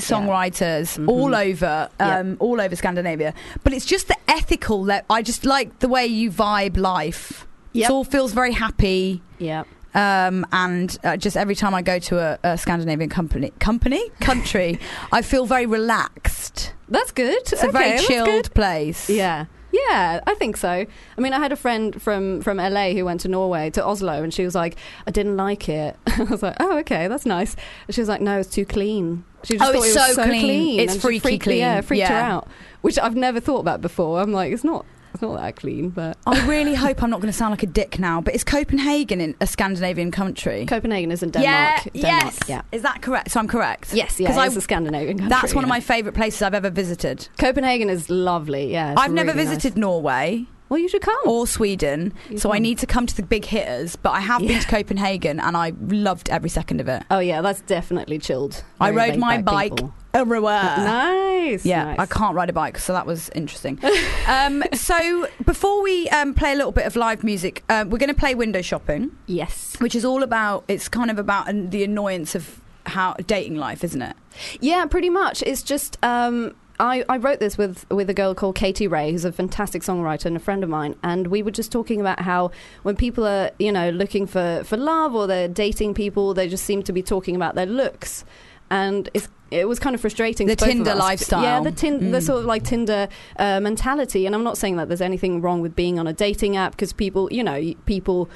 All over Scandinavia. But it's just the ethical. I just like the way you vibe life. It all feels very happy. Yeah. And just every time I go to a Scandinavian country, I feel very relaxed. That's good. It's a very chilled place. Yeah. Yeah, I think so. I mean, I had a friend from LA who went to Oslo, and she was like, I didn't like it. I was like, oh, okay, that's nice. And she was like, no, it's too clean. She just thought it's it was so clean. It's freaky clean. Yeah, freaked her out, which I've never thought about before. I'm like, it's not that clean, but I really hope I'm not going to sound like a dick now, but is Copenhagen in a Scandinavian country? Copenhagen is in Denmark. Yes. Yeah. Is that correct? So I'm correct? Yes, yeah, it's a Scandinavian country. That's one of my favourite places I've ever visited. Copenhagen is lovely, yeah. I've never visited Norway. Well, you should come. Or Sweden. I need to come to the big hitters, but I have been to Copenhagen, and I loved every second of it. Oh yeah, that's definitely chilled. I rode my bike everywhere. Nice. Yeah, nice. I can't ride a bike, so that was interesting. So before we play a little bit of live music, we're going to play Window Shopping. Yes. Which is all about, it's kind of about the annoyance of how dating life, isn't it? Yeah, pretty much. It's just... I wrote this with a girl called Katie Ray, who's a fantastic songwriter and a friend of mine, and we were just talking about how when people are, looking for love, or they're dating people, they just seem to be talking about their looks, and it was kind of frustrating. The to both Tinder of us. lifestyle. Yeah, the sort of like Tinder mentality. And I'm not saying that there's anything wrong with being on a dating app, because people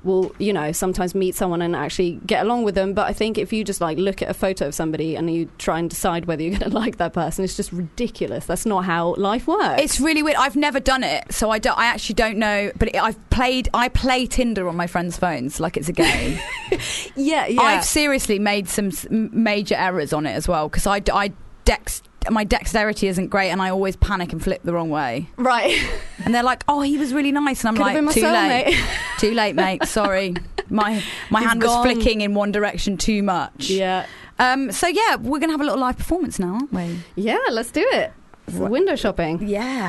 will, you know, sometimes meet someone and actually get along with them. But I think if you just like look at a photo of somebody and you try and decide whether you're going to like that person, it's just ridiculous. That's not how life works. It's really weird. I've never done it, so I actually don't know. But I play Tinder on my friends' phones like it's a game. yeah. I've seriously made some major errors on it as well because my dexterity isn't great and I always panic and flip the wrong way. Right. And they're like, oh, he was really nice. And I'm Could have like, been my too late. soulmate. Too late, mate. Sorry. My hand was flicking in one direction too much. Yeah. So, yeah, we're going to have a little live performance now, aren't we? Yeah, let's do it. For window shopping. Yeah.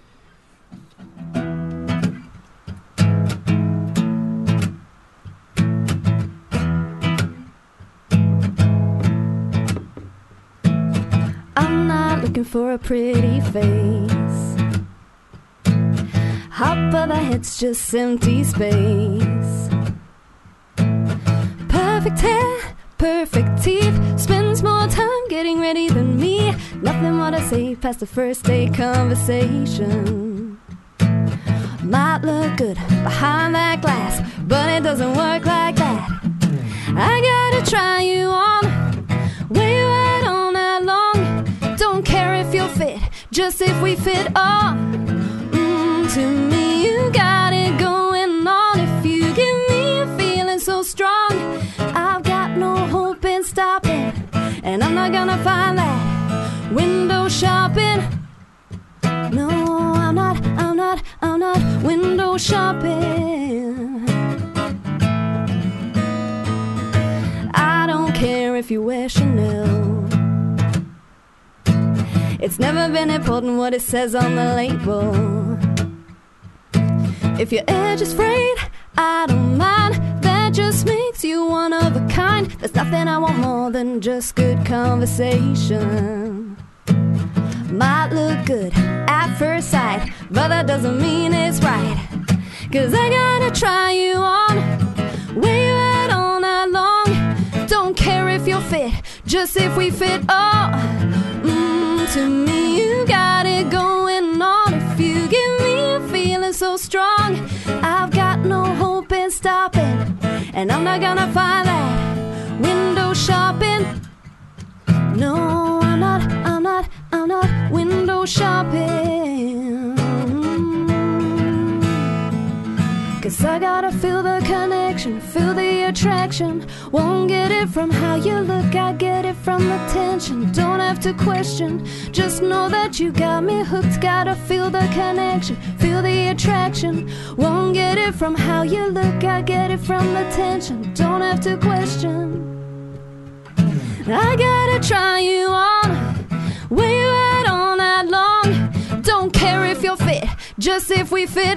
I'm not looking for a pretty face. Half of the head's just empty space. Perfect hair, perfect teeth. Spends more time getting ready than me. Nothing more to say past the first date conversation. Might look good behind that glass, but it doesn't work like that. I gotta try you on, way you at all night long. Don't care if you're fit, just if we fit on. To me you got it going on. If you give me a feeling so strong, I've got no hope in stopping, and I'm not gonna find that window shopping. No, I'm not window shopping. I don't care if you wear Chanel. It's never been important what it says on the label. If your edge is frayed, I don't mind. That just makes you one of a kind. There's nothing I want more than just good conversation. Might look good at first sight, but that doesn't mean it's right. 'Cause I gotta try you on, where you at all night long. Don't care if you're fit, just if we fit. To me you got it going on. If you give me a feeling so strong, I've got no hope in stopping, and I'm not gonna find that window shopping. No, I'm not window shopping. 'Cause I gotta feel the connection, feel the attraction. Won't get it from how you look, I get it from the tension. Don't have to question, just know that you got me hooked. Gotta feel the connection, feel the attraction. Won't get it from how you look, I get it from the tension. Don't have to question. I gotta try you on, where you at all night long. Don't care if you're fit, just if we fit.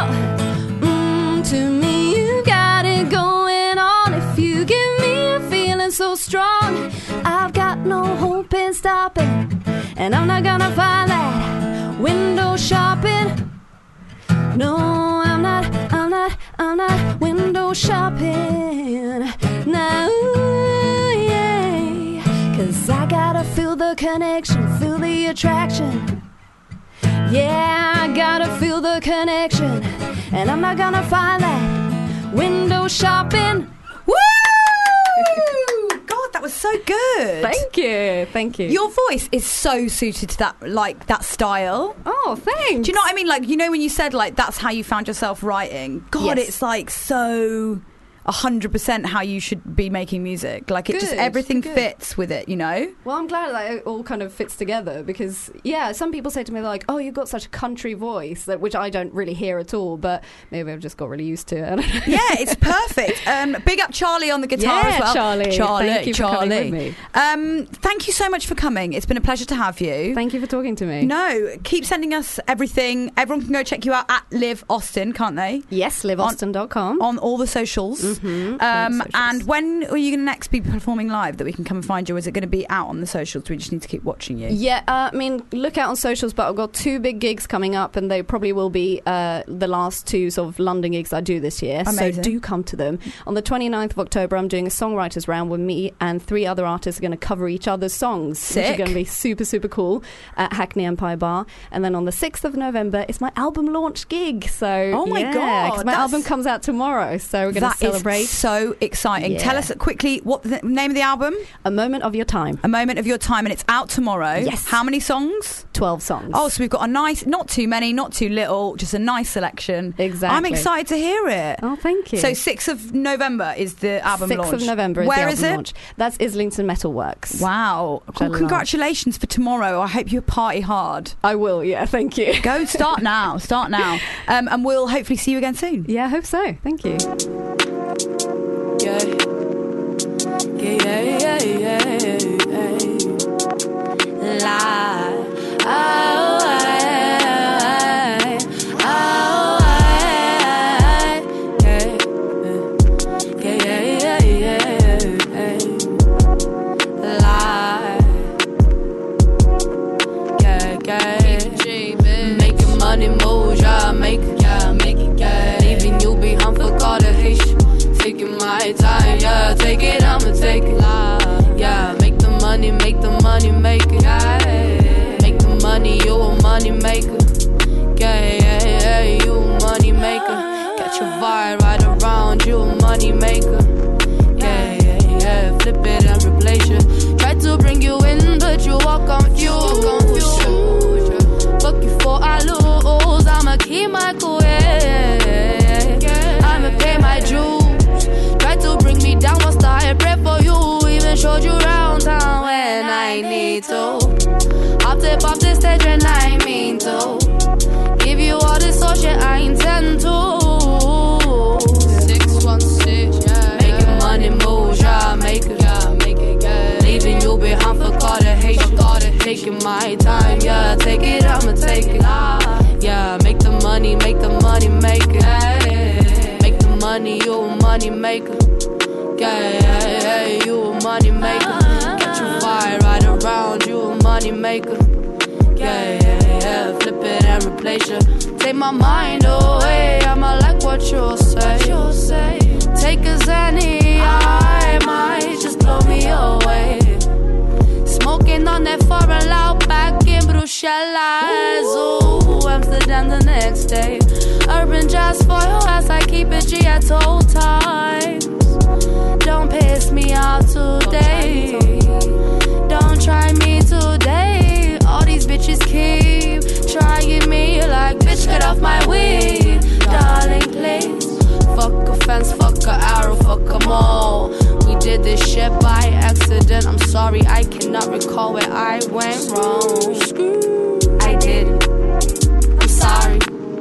To me you got it going on. If you give me a feeling so strong, I've got no hope in stopping, and I'm not gonna find that window shopping. No, I'm not window shopping. No, yeah. 'Cause I gotta feel the connection, feel the attraction. Yeah, I gotta feel the connection, and I'm not gonna find that window shopping. Woo! God, that was so good. Thank you. Your voice is so suited to that style. Oh, thanks. Do you know what I mean? Like, you know when you said like that's how you found yourself writing? God, Yes. it's like so 100% how you should be making music. Like it just Good, everything good. fits with it, you know? Well, I'm glad that it all kind of fits together because, yeah, some people say to me, like, oh, you've got such a country voice, which I don't really hear at all, but maybe I've just got really used to it. I don't know. Yeah, it's perfect. Big up Charlie on the guitar Yeah, as well. Charlie. Thank you for coming with me. Thank you so much for coming. It's been a pleasure to have you. Thank you for talking to me. No, keep sending us everything. Everyone can go check you out at Live Austin, can't they? Yes, liveaustin.com. On all the socials. And when are you going to next be performing live that we can come and find you? Or is it going to be out on the socials? We just need to keep watching you. Yeah, I mean, look out on socials, but I've got 2 big gigs coming up, and they probably will be the last 2 sort of London gigs I do this year. Amazing. So do come to them. On the 29th of October, I'm doing a songwriters round with me and 3 other artists are going to cover each other's songs, which are going to be super, super cool at Hackney Empire Bar. And then on the 6th of November, it's my album launch gig. So, oh my God, 'cause my album comes out tomorrow, so we're going to celebrate. That is so exciting. Yeah. Tell us quickly what the name of the album? A Moment of Your Time. A Moment of Your Time, and it's out tomorrow. Yes. How many songs? 12 songs. Oh, so we've got a nice, not too many, not too little, just a nice selection. Exactly. I'm excited to hear it. Oh, thank you. So 6th of November is the album 6th launch. of November is Where the is album it? launch. That's Islington Metalworks. Wow. I love. Congratulations for tomorrow. I hope you party hard. I will, yeah, thank you. Go start now. Start now. And we'll hopefully see you again soon. Yeah, I hope so. Thank you. Making money moves, yeah, make it, yeah. Leaving you behind for God to hate you. Taking my time, yeah, take it, I'ma take it. Yeah, make the money, make it. Yeah. Make the money, you a money maker. Yeah, you a money maker. Got your vibe right around, you a money maker. Yeah, flip it and replace you. Try to bring you in, but you are confused. Fuck you for I lose, I'ma keep my cool, yeah. I'ma pay my dues. Try to bring me down, was tired, pray for you. Even showed you round town when I need to. Hopped off the stage when I mean to. Give you all this so shit I intend to. 616, yeah. Making money moves, yeah, make it, yeah. Leaving you behind for God to hate you. Taking my time, yeah, take it, I'ma take it. Yeah, make the money, make it. Make the money, you a money maker. Yeah, you a money maker. Get your fire right around, you a money maker. Yeah, flip it and replace you. Take my mind away, I'ma like what you'll say. Take a Zanny, I might just blow me away. Smoking on that foreign loud back in Bruxelles. Ooh, Amsterdam the next day. Urban jazz for your ass, I keep it G at all times. Don't piss me off today. Don't try me today. All these bitches keep trying me like, bitch, get off my weed. Darling, please. Fuck a fence, fuck a arrow, fuck 'em all. We did this shit by accident. I'm sorry, I cannot recall where I went wrong. I didn't. I'm sorry.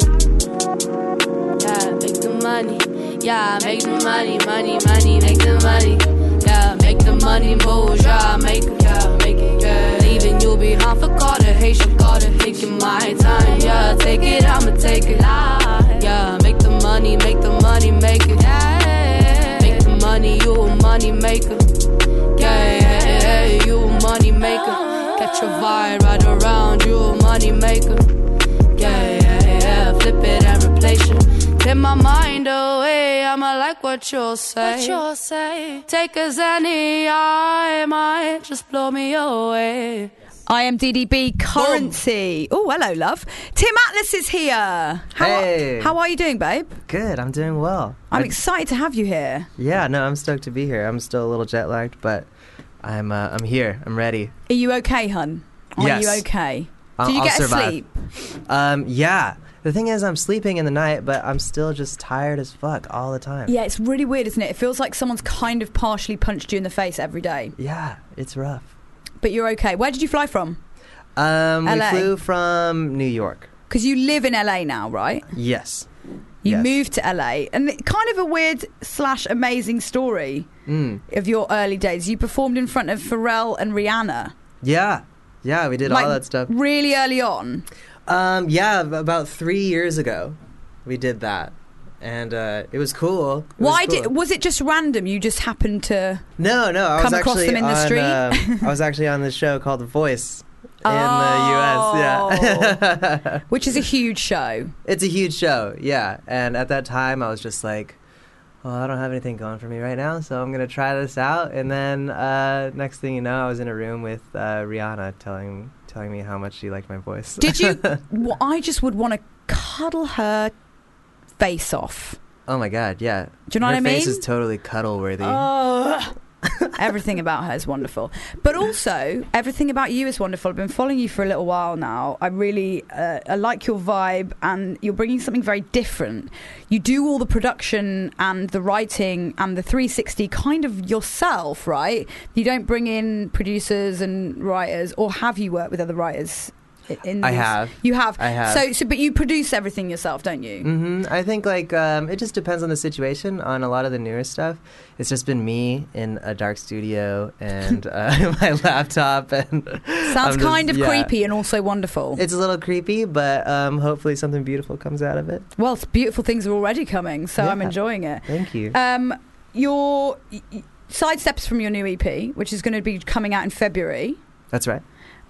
Yeah, make the money. Yeah, make the money, make the money. Yeah, make the money moves. Yeah, make it, yeah. Leaving you behind for God to hate you. Taking my time. Yeah, take it, I'ma take it. Yeah, make the money, make it. Yeah, make the money, you a money maker. Yeah, you a money maker. Get your vibe right around, you a money maker. Yeah, flip it and replace you. Take my mind away, I'ma like what you'll say. Take a Zanny, I might just blow me away. I am DDB Currency. Oh, hello, love. Tim Atlas is here. How are you doing, babe? Good, I'm doing well. I'm excited to have you here. Yeah, no, I'm stoked to be here. I'm still a little jet lagged, but I'm here. I'm ready. Are you okay, hun? Yes. Are you okay? I'll Did you get survive. asleep? Yeah. The thing is, I'm sleeping in the night, but I'm still just tired as fuck all the time. Yeah, it's really weird, isn't it? It feels like someone's kind of partially punched you in the face every day. Yeah, it's rough. But you're okay. Where did you fly from? We flew from New York. Because you live in LA now, right? Yes. You moved to LA. And kind of a weird / amazing story of your early days. You performed in front of Pharrell and Rihanna. Yeah, we did all that stuff. Really early on? Yeah, about 3 years ago we did that. and it was cool. Was it just random? You just happened to No, I come was across actually them in the street? I was actually on this show called The Voice in the US, yeah. Which is a huge show. It's a huge show, yeah. And at that time, I was just like, well, I don't have anything going for me right now, so I'm going to try this out. And then next thing you know, I was in a room with Rihanna telling me how much she liked my voice. Did you? Well, I just would want to cuddle her face off. Oh my God, yeah. Do you know what I mean? Her face is totally cuddle worthy. Oh, everything about her is wonderful. But also, everything about you is wonderful. I've been following you for a little while now. I really I like your vibe, and you're bringing something very different. You do all the production and the writing and the 360 kind of yourself, right? You don't bring in producers and writers, or have you worked with other writers? I have. You have. I have. So, but you produce everything yourself, don't you? Mm-hmm. I think it just depends on the situation. On a lot of the newer stuff, it's just been me in a dark studio and my laptop. And sounds kind of creepy and also wonderful. It's a little creepy, but hopefully something beautiful comes out of it. Well, beautiful things are already coming, so I'm enjoying it. Thank you. Your Sidesteps from your new EP, which is going to be coming out in February. That's right.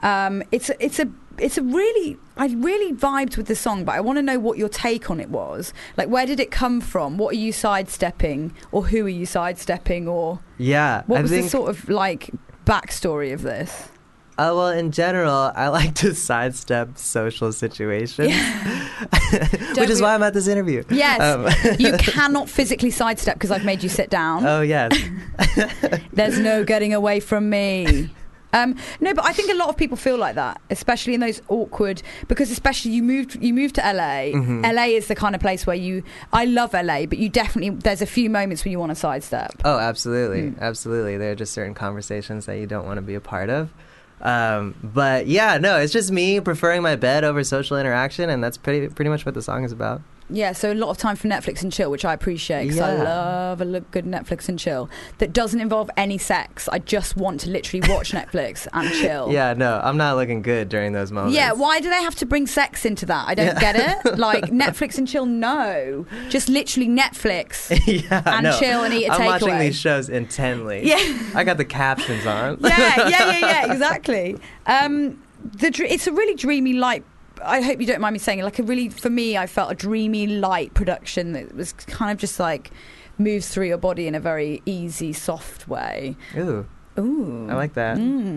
It's a really, I really vibed with the song, but I want to know what your take on it was. Like, where did it come from? What are you sidestepping, or who are you sidestepping, or what was the sort of like backstory of this? Well, in general, I like to sidestep social situations, which is why I'm at this interview. Yes, you cannot physically sidestep because I've made you sit down. Oh yes, there's no getting away from me. No, but I think a lot of people feel like that, especially in those awkward, because especially you moved to LA. Mm-hmm. LA is the kind of place where I love LA, but there's a few moments when you want to sidestep. Oh, absolutely. Absolutely. There are just certain conversations that you don't want to be a part of. But yeah, no, it's just me preferring my bed over social interaction, and that's pretty much what the song is about. Yeah, so a lot of time for Netflix and chill, which I appreciate, because I love a good Netflix and chill that doesn't involve any sex. I just want to literally watch Netflix and chill. Yeah, no, I'm not looking good during those moments. Yeah, why do they have to bring sex into that? I don't get it. Like, Netflix and chill, no. Just literally Netflix and chill and eat a takeaway. I'm watching these shows intently. Yeah. I got the captions on. Yeah, exactly. It's a really dreamy, light, I hope you don't mind me saying it, for me, I felt a dreamy, light production that was kind of just like moves through your body in a very easy, soft way. Ooh. I like that.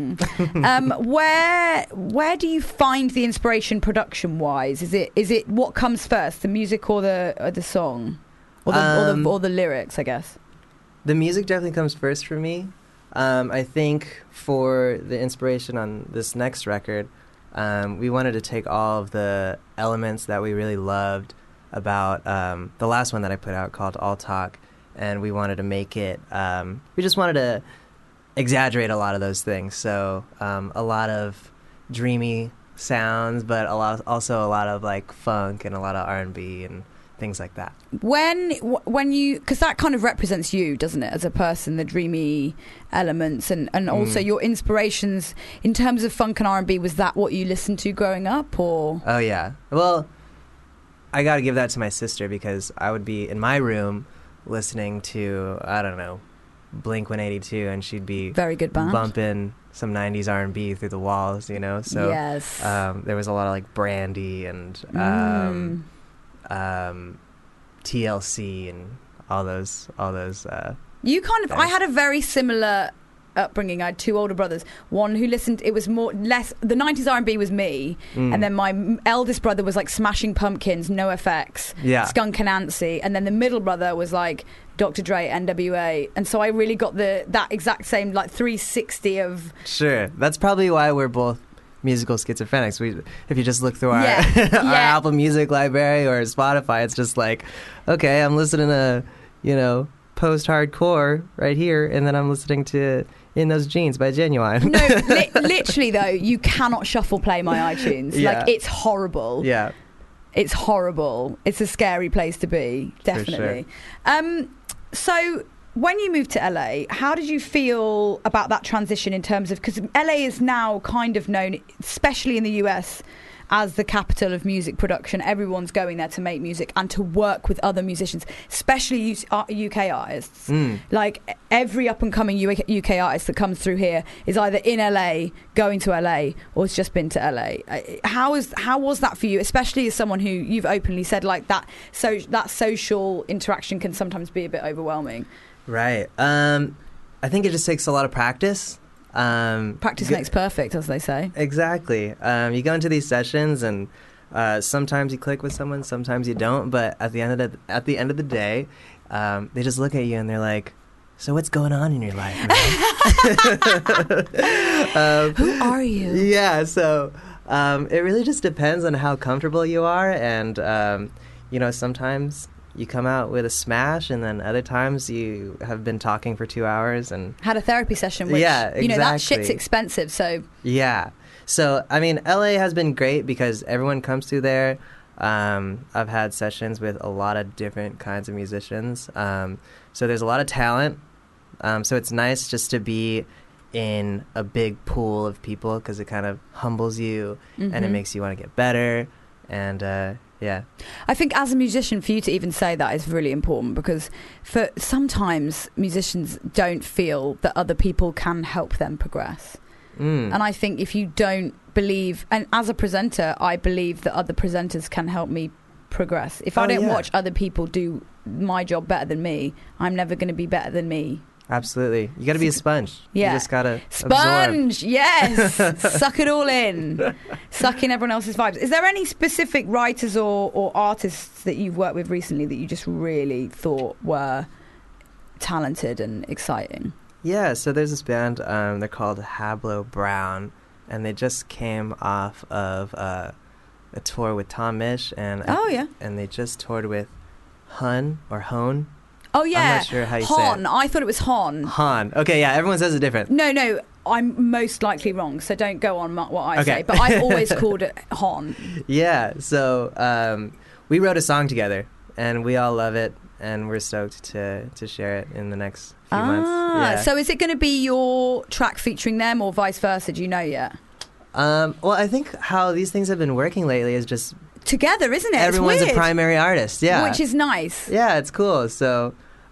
Where do you find the inspiration production wise? Is it what comes first, the music or the song, or the lyrics? I guess the music definitely comes first for me. I think for the inspiration on this next record, we wanted to take all of the elements that we really loved about the last one that I put out called All Talk, and we wanted to make it, we just wanted to exaggerate a lot of those things. So a lot of dreamy sounds, but also a lot of like funk and a lot of R&B and things like that. When you, because that kind of represents you, doesn't it, as a person, the dreamy elements and also your inspirations in terms of funk and R&B, was that what you listened to growing up, or? Oh yeah, well, I gotta give that to my sister, because I would be in my room listening to, I don't know, Blink-182, and she'd be very good band, bumping some 90s R&B through the walls, you know. So yes. There was a lot of like Brandy and TLC and all those you kind of I had a very similar upbringing. I had two older brothers, one who listened, it was less the 90s R&B was me, and then my eldest brother was like Smashing Pumpkins, NoFX, Skunk Anansie, and then the middle brother was like Dr. Dre, NWA, and so I really got that exact same like 360 of. Sure, that's probably why we're both musical schizophrenics. If you just look through our Apple Music library or Spotify, it's just like, okay, I'm listening to, post-hardcore right here, and then I'm listening to In Those Jeans by Genuine. No, literally though, you cannot shuffle play my iTunes. Like, it's horrible. Yeah. It's horrible. It's a scary place to be, definitely. Sure. So when you moved to LA, how did you feel about that transition in terms of, because LA is now kind of known, especially in the US, as the capital of music production, everyone's going there to make music and to work with other musicians, especially UK artists. Like every up and coming UK artist that comes through here is either in LA, going to LA, or has just been to LA. How was that for you, especially as someone who you've openly said like that? So that social interaction can sometimes be a bit overwhelming. Right. I think it just takes a lot of practice. Practice makes perfect, as they say. Exactly. You go into these sessions, and sometimes you click with someone, sometimes you don't. But at the end of the day, they just look at you and they're like, "So what's going on in your life, man?" Who are you? Yeah. So it really just depends on how comfortable you are, and sometimes you come out with a smash, and then other times you have been talking for 2 hours and had a therapy session, which, exactly. That shit's expensive, so... Yeah. So, I mean, LA has been great because everyone comes through there. I've had sessions with a lot of different kinds of musicians. So there's a lot of talent. So it's nice just to be in a big pool of people because it kind of humbles you and it makes you want to get better. And... yeah. I think as a musician, for you to even say that is really important, because for sometimes musicians don't feel that other people can help them progress. And I think if you don't believe, and as a presenter, I believe that other presenters can help me progress. If I don't watch other people do my job better than me, I'm never going to be better than me. Absolutely. You got to be a sponge. Yeah. You just got to Sponge, yes. Suck it all in. Suck in everyone else's vibes. Is there any specific writers or artists that you've worked with recently that you just really thought were talented and exciting? Yeah, so there's this band, they're called Hablo Brown, and they just came off of a tour with Tom Misch, and and they just toured with Hun or Hone. Oh, yeah. I'm not sure how you say it. I thought it was Hon. Han. Okay, yeah, everyone says it different. No, I'm most likely wrong, so don't go on what I say. But I've always called it Hon. Yeah, so we wrote a song together, and we all love it, and we're stoked to share it in the next few months. Yeah. So is it going to be your track featuring them or vice versa? Do you know yet? Well, I think how these things have been working lately is just... together, isn't it? Everyone's it's a primary artist, yeah. Which is nice. Yeah, it's cool. So,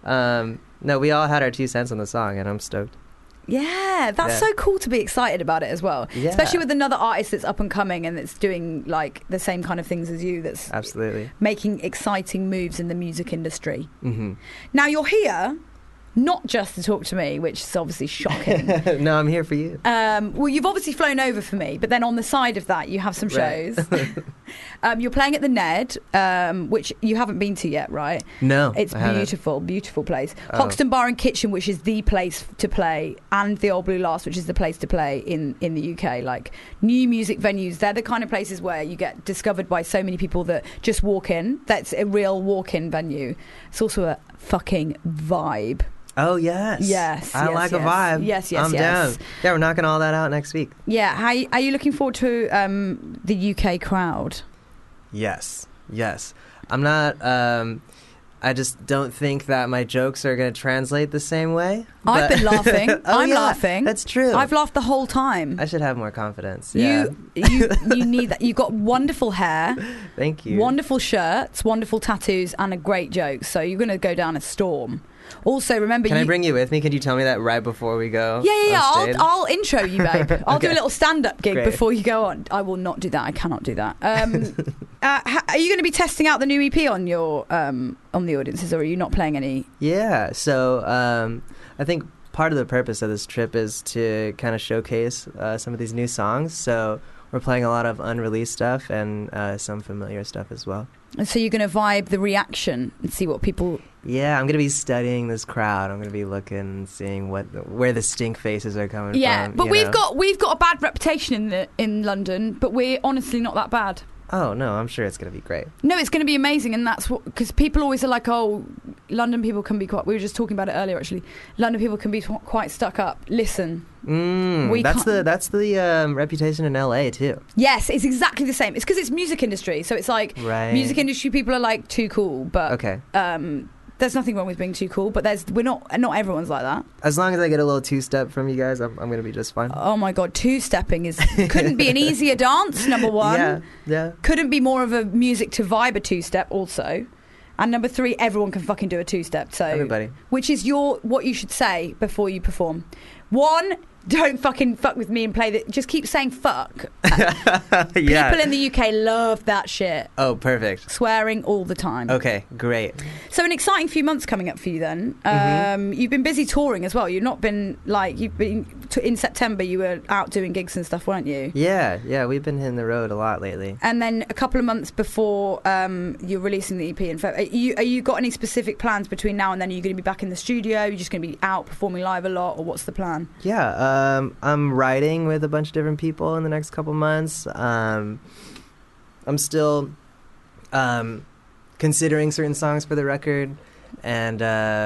no, we all had our 2 cents on the song, and I'm stoked. Yeah, that's so cool to be excited about it as well. Yeah. Especially with another artist that's up and coming and that's doing like the same kind of things as you, that's absolutely making exciting moves in the music industry. Now you're here not just to talk to me, which is obviously shocking. No, I'm here for you. Well, you've obviously flown over for me, but then on the side of that, you have some shows. You're playing at the Ned, which you haven't been to yet, right? No, it's beautiful, beautiful place. Hoxton Bar and Kitchen, which is the place to play, and the Old Blue Last, which is the place to play in the UK. Like new music venues, they're the kind of places where you get discovered by so many people that just walk in. That's a real walk-in venue. It's also a fucking vibe. Oh, yes. Yes. I like a vibe. Yes. I'm down. Yeah, we're knocking all that out next week. Yeah. How are you looking forward to the UK crowd? Yes. I'm not... I just don't think that my jokes are going to translate the same way. I've been laughing. I'm laughing. That's true. I've laughed the whole time. I should have more confidence. Yeah. You need that. You've got wonderful hair. Thank you. Wonderful shirts, wonderful tattoos, and a great joke. So you're going to go down a storm. Also, remember... Can I bring you with me? Can you tell me that right before we go? Yeah. I'll intro you, babe. I'll do a little stand-up gig before you go on. I will not do that. I cannot do that. Are you going to be testing out the new EP on your on the audiences, or are you not playing any? Yeah. So I think part of the purpose of this trip is to kind of showcase some of these new songs. So we're playing a lot of unreleased stuff and some familiar stuff as well. And so you're going to vibe the reaction and see what people... Yeah, I'm going to be studying this crowd. I'm going to be looking and seeing where the stink faces are coming from. Yeah, but we've got a bad reputation in London, but we're honestly not that bad. Oh, no, I'm sure it's going to be great. No, it's going to be amazing, and that's what... Because people always are like, oh, London people can be quite... We were just talking about it earlier, actually. London people can be quite stuck up. Listen. That's the reputation in LA, too. Yes, it's exactly the same. It's because it's music industry, so it's like... Right. Music industry people are like too cool, but... Okay. There's nothing wrong with being too cool, but not everyone's like that. As long as I get a little two-step from you guys, I'm going to be just fine. Oh my god, two-stepping couldn't be an easier dance, number one. Yeah. Couldn't be more of a music to vibe a two-step also. And number 3, everyone can fucking do a two-step. So everybody. Which is what you should say before you perform. 1, don't fucking fuck with me and play that. Just keep saying fuck. People in the UK love that shit. Oh, perfect. Swearing all the time. Okay, great. So an exciting few months coming up for you then. You've been busy touring as well. You've not been in September you were out doing gigs and stuff, weren't you? Yeah, we've been hitting the road a lot lately. And then a couple of months before you're releasing the EP in February, are you got any specific plans between now and then? Are you going to be back in the studio? Are you just going to be out performing live a lot, or what's the plan? Yeah, I'm writing with a bunch of different people in the next couple months. I'm still considering certain songs for the record, and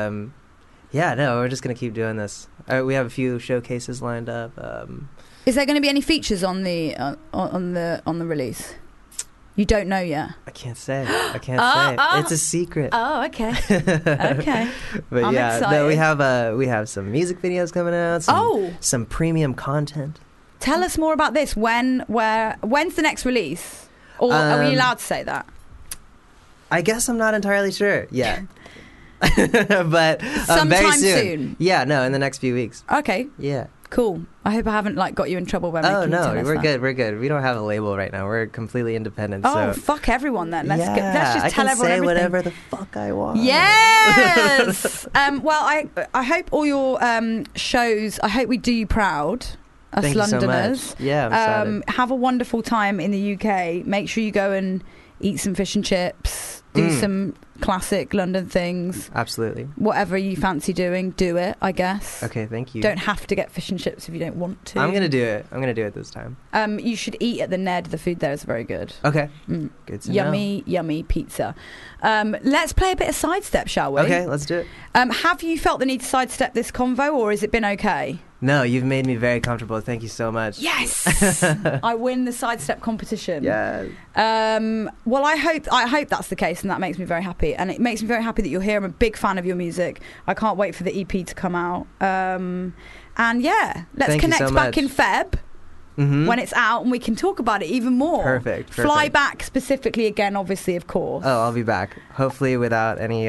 we're just gonna keep doing this. We have a few showcases lined up. Is there going to be any features on the release? You don't know yet. I can't say. It's a secret. Oh, okay. Okay. But I'm excited. No, we have some music videos coming out. Some premium content. Tell us more about this. When's the next release? Or are we allowed to say that? I guess I'm not entirely sure yet. But sometime very soon. Yeah, no, in the next few weeks. Okay. Yeah. Cool. I hope I haven't got you in trouble by making you tell us we're that. good. We're good. We don't have a label right now. We're completely independent. Oh, so. Fuck everyone then. Let's just tell everyone I can say everything. whatever the fuck I want. Yes. Well, I hope all your shows. I hope we do you proud. Us Thank Londoners. You so much. Yeah, I'm excited. Have a wonderful time in the UK. Make sure you go and eat some fish and chips. Do some classic London things. Absolutely. Whatever you fancy doing, do it, I guess. Okay, thank you. Don't have to get fish and chips if you don't want to. I'm going to do it. I'm going to do it this time. You should eat at the Ned. The food there is very good. Okay. Good to know. Yummy pizza. Let's play a bit of sidestep, shall we? Okay, let's do it. Have you felt the need to sidestep this convo, or has it been okay? No, you've made me very comfortable. Thank you so much. Yes, I win the sidestep competition. Yeah. Well, I hope that's the case, and that makes me very happy. And it makes me very happy that you're here. I'm a big fan of your music. I can't wait for the EP to come out. And yeah, let's connect back in Feb. When it's out, and we can talk about it even more. Perfect. Fly back specifically again, obviously, of course. Oh, I'll be back. Hopefully without any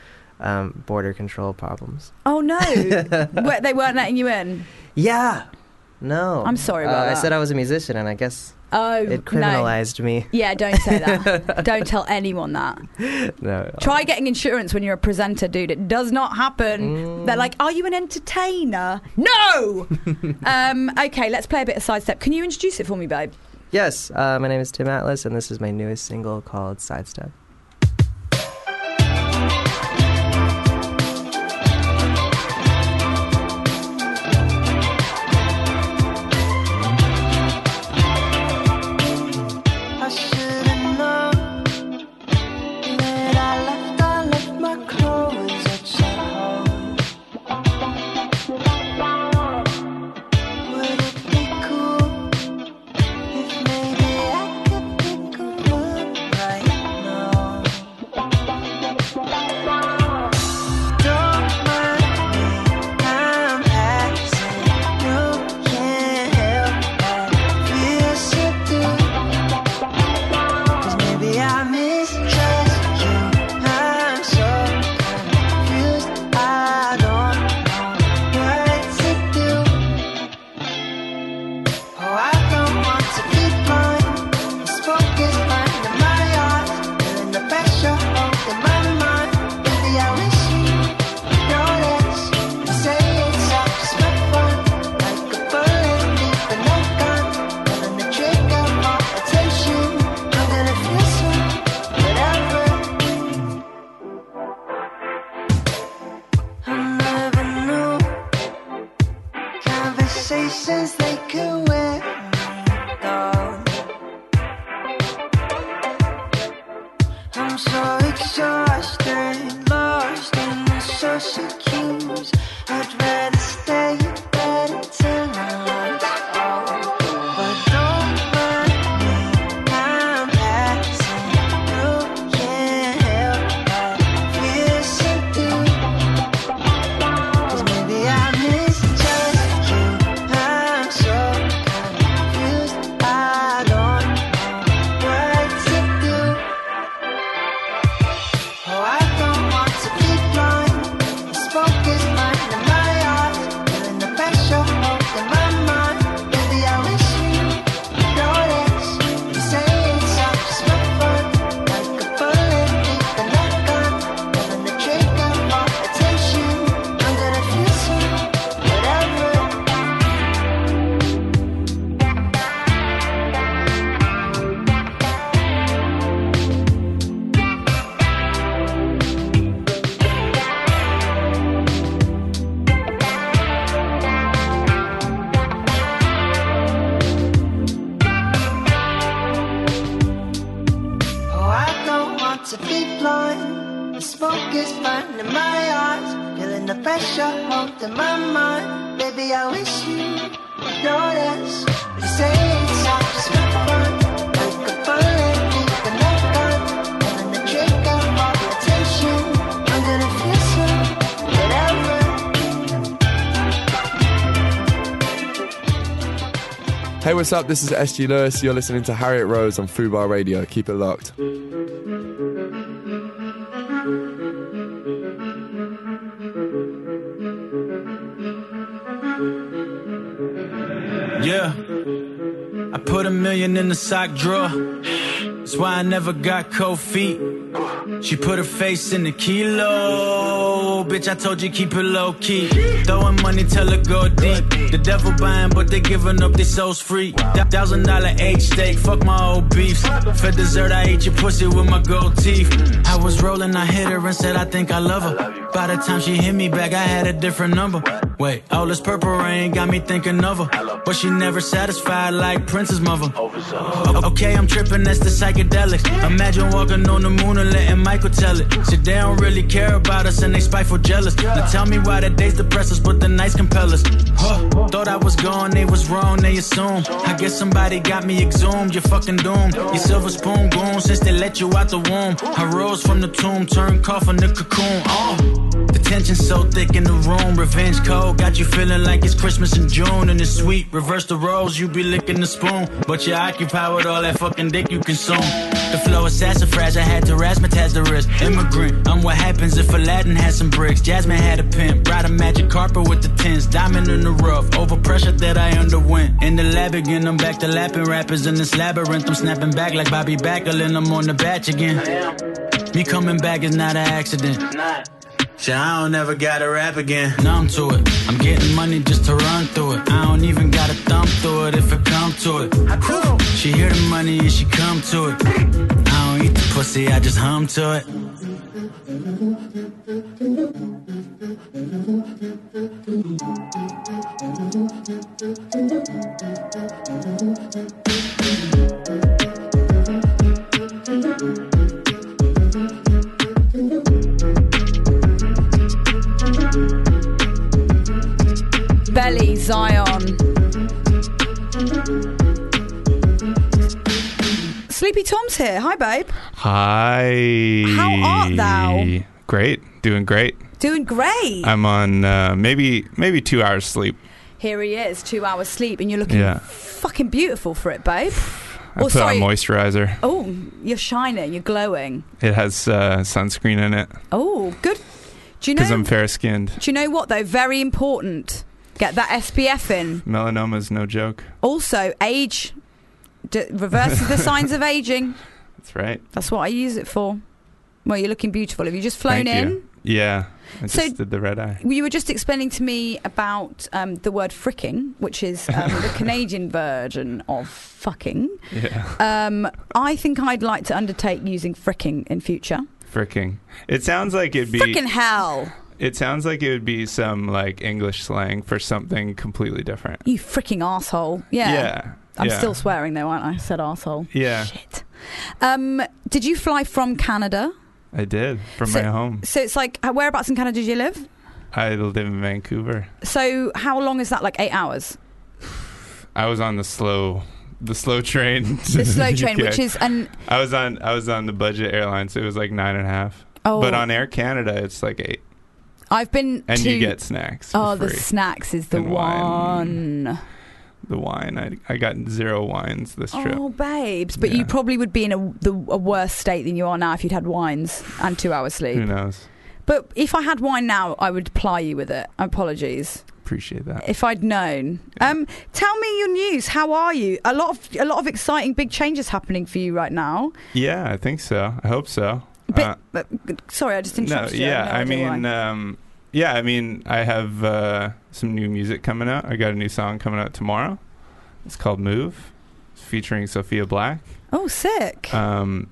border control problems. Oh, no. They weren't letting you in? Yeah. No. I'm sorry about that. I said I was a musician, and I guess it criminalized me. Yeah, don't say that. Don't tell anyone that. No. Try getting insurance when you're a presenter, dude. It does not happen. They're like, are you an entertainer? No! Okay, let's play a bit of sidestep. Can you introduce it for me, babe? Yes. My name is Tim Atlas, and this is my newest single called Sidestep. Right now is fun in my arms. Feeling the pressure holding my mind. Baby, I wish you would notice. You say it's all just for fun. Like a bullet, leave a no gun. Pulling the trigger, all the attention. I'm gonna feel so, whatever. Hey, what's up? This is SG Lewis. You're listening to Harriet Rose on Fubar Radio. Keep it locked. Yeah, I put $1 million in the sock drawer. That's why I never got cold feet. She put her face in the kilo. Bitch, I told you keep it low key. Throwing money, tell her go deep. The devil buying, but they giving up their souls free. $1,000 H steak, fuck my old beefs. For dessert, I ate your pussy with my gold teeth. I was rolling, I hit her and said I think I love her. By the time she hit me back, I had a different number. Wait, all this purple rain got me thinking of her. But she never satisfied like Prince's mother. Okay, I'm tripping, that's the psychedelics. Imagine walking on the moon and letting Michael tell it. Shit, they don't really care about us and they spiteful jealous. Now tell me why the days depress us, but the nights compel us. Thought I was gone, they was wrong, they assume. I guess somebody got me exhumed, you're fucking doomed. Your silver spoon goon since they let you out the womb. I rose from the tomb, turned coffin to cocoon. The tension's so thick in the room, revenge cold. Got you feeling like it's Christmas in June and it's sweet. Reverse the roles, you be licking the spoon. But you're occupied with all that fucking dick you consume. The flow is sassafras, I had to razzmatazz the wrist. Immigrant, I'm what happens if Aladdin had some bricks. Jasmine had a pimp, brought a magic carpet with the tins. Diamond in the rough, overpressure that I underwent. In the lab again, I'm back to lapping rappers in this labyrinth. I'm snapping back like Bobby Backlund, I'm on the batch again. Me coming back is not an accident. Shit, I don't ever gotta rap again. Numb to it. I'm getting money just to run through it. I don't even gotta thumb through it if it come to it. Whew. She hear the money and she come to it. I don't eat the pussy, I just hum to it. Belly, Zion. Sleepy Tom's here. Hi, babe. Hi. How art thou? Great. Doing great. Doing great. I'm on maybe 2 hours sleep. Here he is, 2 hours sleep, and you're looking fucking beautiful for it, babe. I put on moisturizer. Oh, you're shining. You're glowing. It has sunscreen in it. Oh, good. Do you know? Because I'm fair-skinned. Do you know what, though? Very important. Get that SPF in. Melanoma's no joke. Also, age reverses the signs of aging. That's right. That's what I use it for. Well, you're looking beautiful. Have you just flown Thank in? You. Yeah. I just did the red eye. You were just explaining to me about the word fricking, which is the Canadian version of fucking. Yeah. I think I'd like to undertake using fricking in future. Fricking. It sounds like it'd be... Frickin' hell. It sounds like it would be some like English slang for something completely different. You fricking arsehole. Yeah. Yeah. I'm still swearing though, aren't I? I said arsehole. Yeah. Shit. Did you fly from Canada? I did, from my home. So it's like, whereabouts in Canada did you live? I live in Vancouver. So how long is that, like 8 hours? I was on the slow train. The slow train, which is... I was on the budget airline, so it was like 9.5. Oh. But on Air Canada, it's like 8. I've been and you get snacks. Oh, the snacks is the and one. The wine. I got 0 wines this trip. Oh, babes. But you probably would be in a worse state than you are now if you'd had wines and 2 hours sleep. Who knows? But if I had wine now, I would ply you with it. Apologies. Appreciate that. If I'd known. Yeah. Tell me your news. How are you? A lot of exciting big changes happening for you right now. Yeah, I think so. I hope so. But sorry, I just interrupted you. Yeah, I mean, I have some new music coming out. I got a new song coming out tomorrow. It's called Move. It's featuring Sophia Black. Oh, sick. And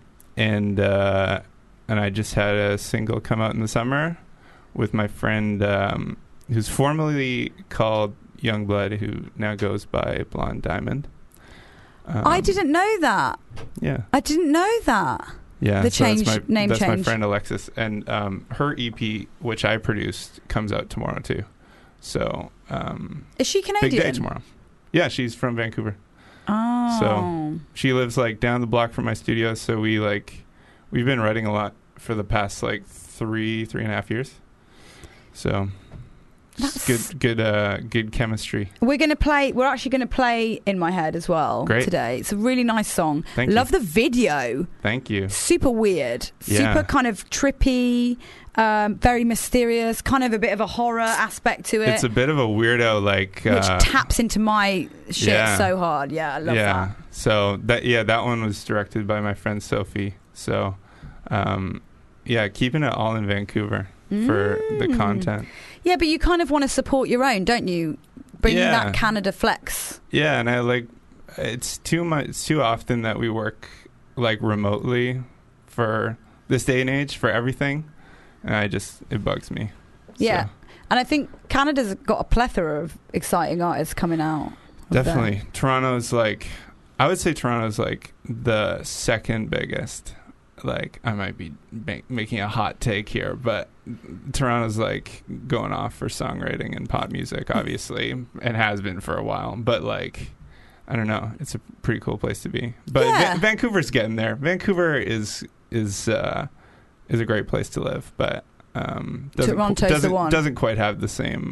I just had a single come out in the summer with my friend who's formerly called Youngblood, who now goes by Blonde Diamond. I didn't know that. Yeah. I didn't know that. Yeah, The so change, that's name that's my change. friend Alexis, and her EP, which I produced, comes out tomorrow too. So Is she Canadian? big day tomorrow. Yeah, she's from Vancouver. Oh. So she lives like down the block from my studio. So we've been writing a lot for the past like 3.5 years. So it's good chemistry. We're actually gonna play In My Head as well. Great. Today. It's a really nice song. Thank Love you. the video. Thank you. Super weird. Yeah. Super kind of trippy, very mysterious, kind of a bit of a horror aspect to it. It's a bit of a weirdo, like which taps into my shit yeah. so hard. Yeah, I love that. So that one was directed by my friend Sophie. So keeping it all in Vancouver for the content. Yeah, but you kind of want to support your own, don't you? Bringing that Canada flex. Yeah, and it's too often that we work like remotely for this day and age for everything, and it bugs me. Yeah, So, and I think Canada's got a plethora of exciting artists coming out. definitely. Toronto's I would say Toronto's like the second biggest. Like, I might be making a hot take here, but Toronto's like going off for songwriting and pop music, obviously, and has been for a while. But like, I don't know, it's a pretty cool place to be. But Vancouver's getting there. Vancouver is a great place to live, but doesn't quite have the same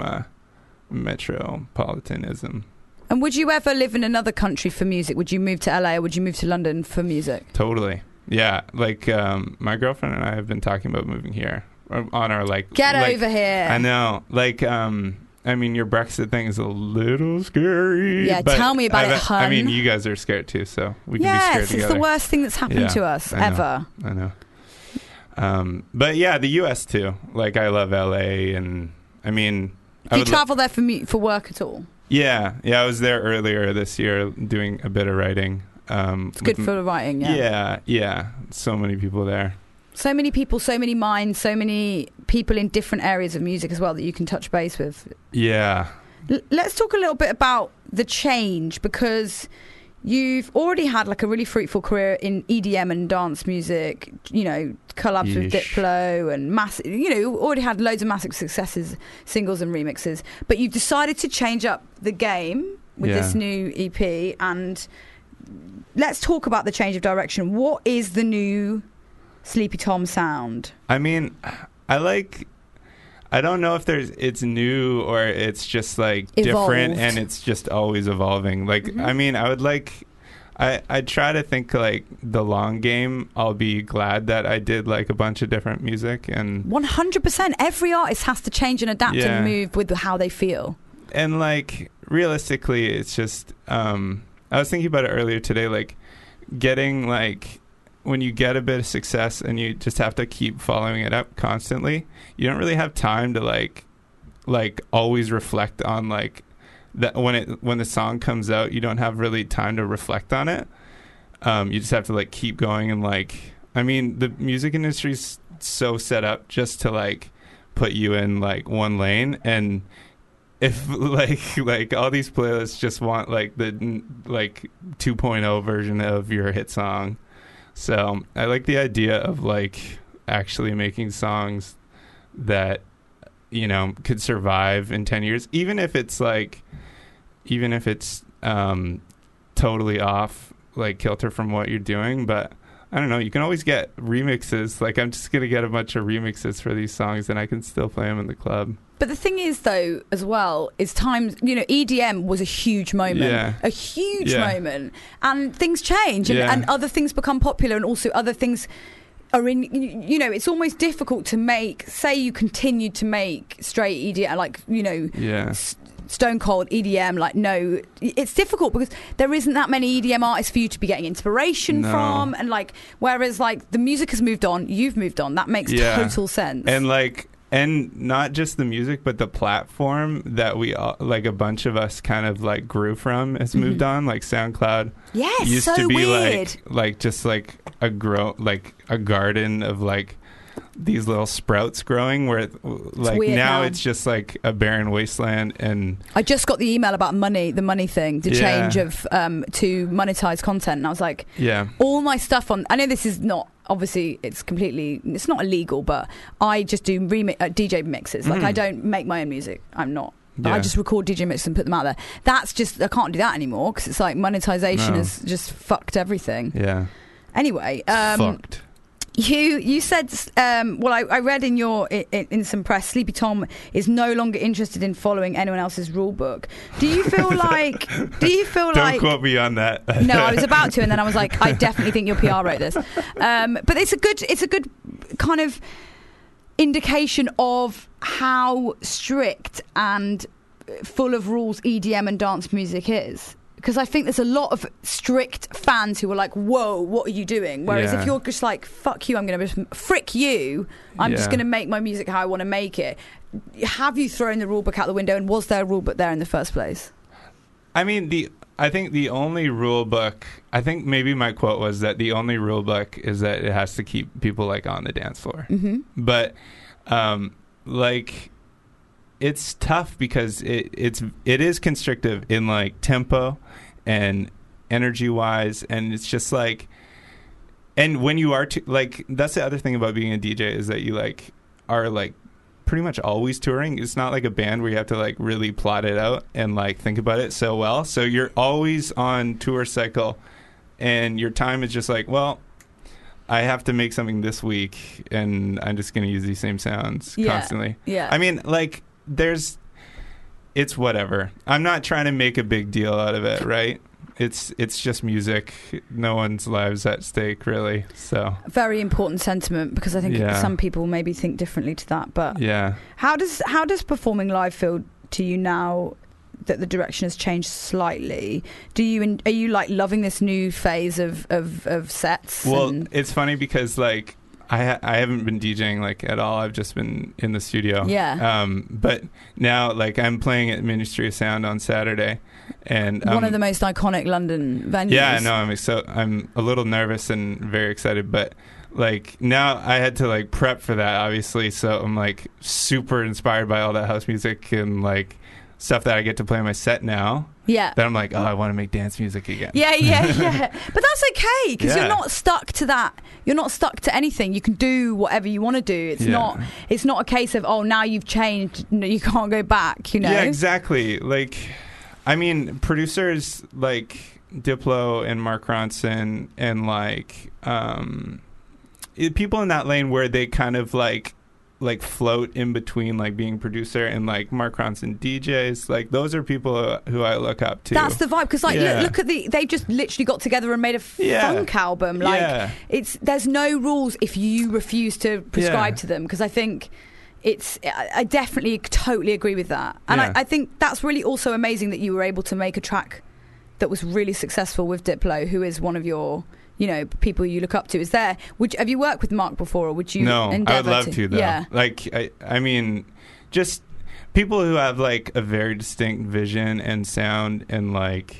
metropolitanism. And would you ever live in another country for music? Would you move to LA or would you move to London for music? Totally. Yeah, like my girlfriend and I have been talking about moving here on our Get over here. I know. Like, I mean, your Brexit thing is a little scary. Yeah, but tell me about it, hun. I mean, you guys are scared too, so we can be scared together. It's the worst thing that's happened to us ever. I know. But yeah, the U.S. too. Like, I love L.A. and I mean, Do you travel there for work at all? Yeah. I was there earlier this year doing a bit of writing. It's good for the writing, yeah. Yeah. So many people there. So many people, so many minds, so many people in different areas of music as well that you can touch base with. Yeah. Let's talk a little bit about the change, because you've already had like a really fruitful career in EDM and dance music, you know, collabs with Diplo and already had loads of massive successes, singles and remixes. But you've decided to change up the game with this new EP, and let's talk about the change of direction. What is the new Sleepy Tom sound? I mean, I don't know if it's new or it's just like different and it's just always evolving. Like, I mean, I try to think like the long game. I'll be glad that I did like a bunch of different music, and 100%. Every artist has to change and adapt and move with how they feel. And like, realistically, it's just, I was thinking about it earlier today, like getting like, when you get a bit of success and you just have to keep following it up constantly, you don't really have time to like always reflect on like that. When the song comes out, you don't have really time to reflect on it. You just have to like keep going, and like, I mean, the music industry's so set up just to like put you in like one lane, and if like all these playlists just want like the like 2.0 version of your hit song. So I like the idea of like actually making songs that, you know, could survive in 10 years, even if it's totally off like kilter from what you're doing. But I don't know, you can always get remixes. Like, I'm just gonna get a bunch of remixes for these songs and I can still play them in the club. But the thing is, though, as well, is times, you know, EDM was a huge moment. A huge moment. And things change, and other things become popular, and also other things are in, you know, it's almost difficult to make, say you continued to make straight EDM, like, you know, stone cold EDM, like, no, it's difficult because there isn't that many EDM artists for you to be getting inspiration from, and like, whereas like the music has moved on, you've moved on, that makes total sense. And like, and not just the music, but the platform that we all, like a bunch of us kind of like grew from has moved on. Like SoundCloud used to be weird. like just like a garden of like these little sprouts growing where like weird now now. it's just like a barren wasteland. And I just got the email about the money thing, the change of to monetize content, and I was like, all my stuff on. I know this is not. Obviously, it's not illegal, but I just do DJ mixes. Like, I don't make my own music. I'm not. I just record DJ mixes and put them out there. That's just, I can't do that anymore because it's like monetization has just fucked everything. Yeah. Anyway, fucked. You said, well, I read in your in some press, Sleepy Tom is no longer interested in following anyone else's rule book. Do you feel like? Don't quote me on that. No, I was about to, and then I was like, I definitely think your PR wrote this. But it's a good kind of indication of how strict and full of rules EDM and dance music is. Because I think there's a lot of strict fans who are like, whoa, what are you doing? Whereas if you're just like, fuck you, I'm going to frick you, I'm just going to make my music how I want to make it. Have you thrown the rule book out the window, and was there a rule book there in the first place? I mean, I think the only rule book, I think maybe my quote was that the only rule book is that it has to keep people like on the dance floor. Mm-hmm. But like, it's tough because it is constrictive in like tempo and energy wise, and it's just like, and when you are like, that's the other thing about being a DJ is that you like are like pretty much always touring. It's not like a band where you have to like really plot it out and like think about it so well. So you're always on tour cycle, and your time is just like, well, I have to make something this week, and I'm just going to use these same sounds constantly. Yeah. I mean, like, it's whatever. I'm not trying to make a big deal out of it, right? It's just music. No one's lives at stake, really. So very important sentiment, because I think some people maybe think differently to that. But how does performing live feel to you now that the direction has changed slightly? Are you like loving this new phase of sets? Well, it's funny because like I haven't been DJing like at all. I've just been in the studio. Yeah. But now like I'm playing at Ministry of Sound on Saturday, and one of the most iconic London venues. Yeah, no, I'm a little nervous and very excited, but like now I had to like prep for that, obviously. So I'm like super inspired by all that house music and like stuff that I get to play in my set now. Yeah. Then I'm like, oh, I want to make dance music again. Yeah. But that's okay, because you're not stuck to that. You're not stuck to anything. You can do whatever you want to do. It's not a case of, oh, now you've changed, you can't go back, you know? Yeah, exactly. Like, I mean, producers like Diplo and Mark Ronson and like people in that lane where they kind of like float in between like being producer and like Mark Ronson DJs, like those are people who I look up to. That's the vibe, because like look at they just literally got together and made a funk album. Like there's no rules if you refuse to prescribe to them, because I think I definitely totally agree with that. And I think that's really also amazing that you were able to make a track that was really successful with Diplo, who is one of your people you look up to. Have you worked with Mark before, or would you? No, I would love to though. Yeah. Like I mean, just people who have like a very distinct vision and sound, and like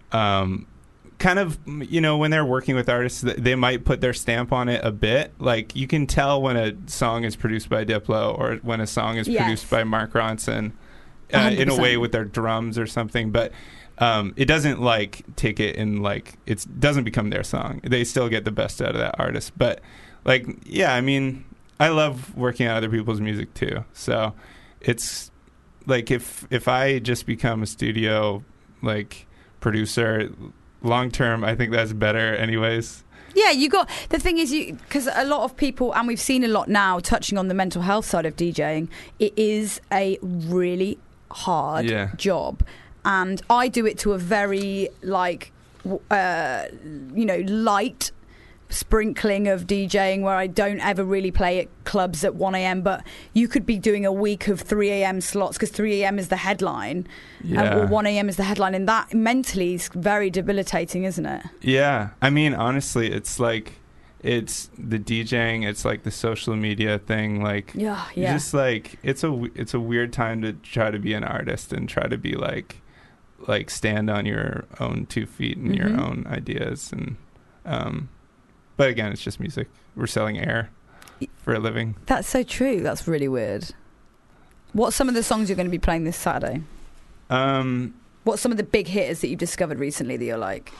kind of, when they're working with artists, they might put their stamp on it a bit. Like you can tell when a song is produced by Diplo or when a song is produced by Mark Ronson, in a way with their drums or something, but it doesn't like take it and like it doesn't become their song. They still get the best out of that artist. But like, yeah, I mean, I love working on other people's music too. So it's like if I just become a studio like producer long term, I think that's better anyways. Yeah, the thing is, because a lot of people, and we've seen a lot now, touching on the mental health side of DJing, it is a really hard job. And I do it to a very light sprinkling of DJing, where I don't ever really play at clubs at 1 a.m. But you could be doing a week of 3 a.m. slots, because 3 a.m. is the headline, or 1 a.m. is the headline, and that mentally is very debilitating, isn't it? Yeah, I mean, honestly, it's like it's the DJing, it's like the social media thing, like just like it's a weird time to try to be an artist and try to be like stand on your own 2 feet and your own ideas, and but again, it's just music. We're selling air. for a living. That's so true. That's really weird. What's some of the songs you're going to be playing this Saturday? What's some of the big hitters that you've discovered recently that you're like?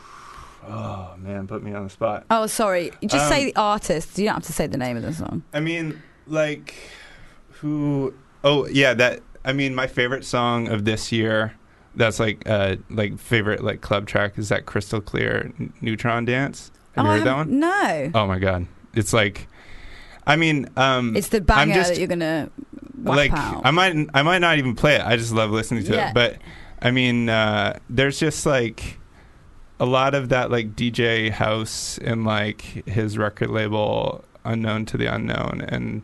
Oh man, put me on the spot. Oh, sorry. Just say the artist. You don't have to say the name of the song. I mean, like, who? Oh yeah, my favorite song of this year. That's like favorite like club track is that Crystal Clear Neutron Dance. Have you heard that one? No. Oh my god, it's like, I mean, it's the banger that you're gonna whap out. I might not even play it. I just love listening to it. But I mean, there's just like a lot of that like DJ house and like his record label Unknown to the Unknown and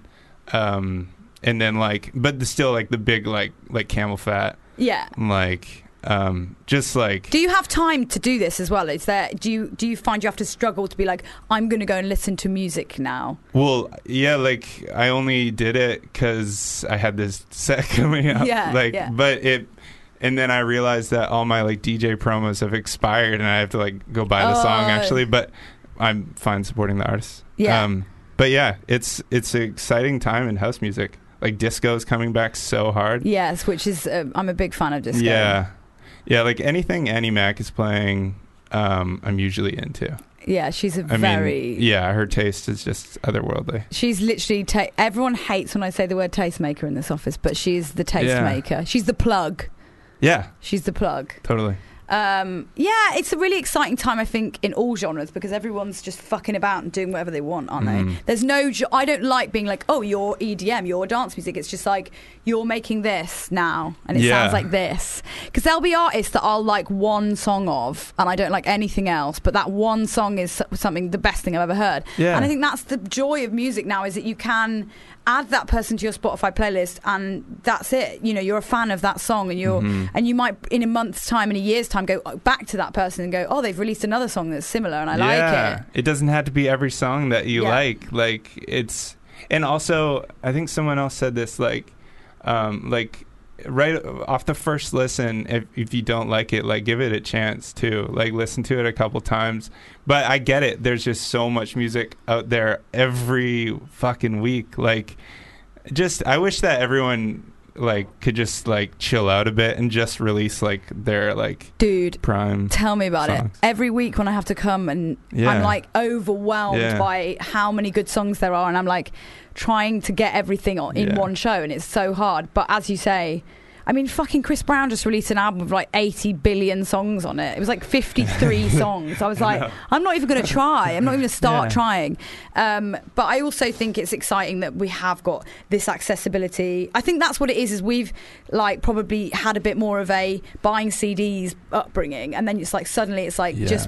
then like, but still like the big like Camel Fat. Yeah. Like, just like. Do you have time to do this as well? Is there? Do you find you have to struggle to be like, I'm going to go and listen to music now? Well, yeah, like I only did it because I had this set coming up. Yeah. But and then I realized that all my like DJ promos have expired, and I have to like go buy the song actually. But I'm fine supporting the artists. Yeah. But yeah, it's an exciting time in house music. Like disco is coming back so hard. Yes, which is I'm a big fan of disco. Yeah. Like anything Annie Mac is playing, I'm usually into. Yeah, she's her taste is just otherworldly. She's literally everyone hates when I say the word tastemaker in this office, but she's the tastemaker. She's the plug. Yeah, she's the plug. Totally. It's a really exciting time, I think, in all genres because everyone's just fucking about and doing whatever they want, aren't they? There's no. I don't like being like, oh, you're EDM, you're dance music. It's just like you're making this now, and it sounds like this. Because there'll be artists that I'll like one song of, and I don't like anything else. But that one song is the best thing I've ever heard. Yeah. And I think that's the joy of music now is that you can add that person to your Spotify playlist and that's it. You know, you're a fan of that song and you might in a month's time, in a year's time, go back to that person and go, oh, they've released another song that's similar and I like it. It doesn't have to be every song that you like. Like it's, and also I think someone else said this, like right off the first listen, if you don't like it, like give it a chance too. Like listen to it a couple times. But I get it. There's just so much music out there every fucking week. Like, just I wish that everyone like could just like chill out a bit and just release like their like prime. Tell me about songs. It. Every week when I have to come and I'm like overwhelmed by how many good songs there are, and I'm like trying to get everything in one show, and it's so hard. But as you say, I mean, fucking Chris Brown just released an album with like 80 billion songs on it. It was like 53 songs. I was like, I'm not even going to try. I'm not even going to start trying. But I also think it's exciting that we have got this accessibility. I think that's what it is we've like probably had a bit more of a buying CDs upbringing, and then it's like suddenly it's like just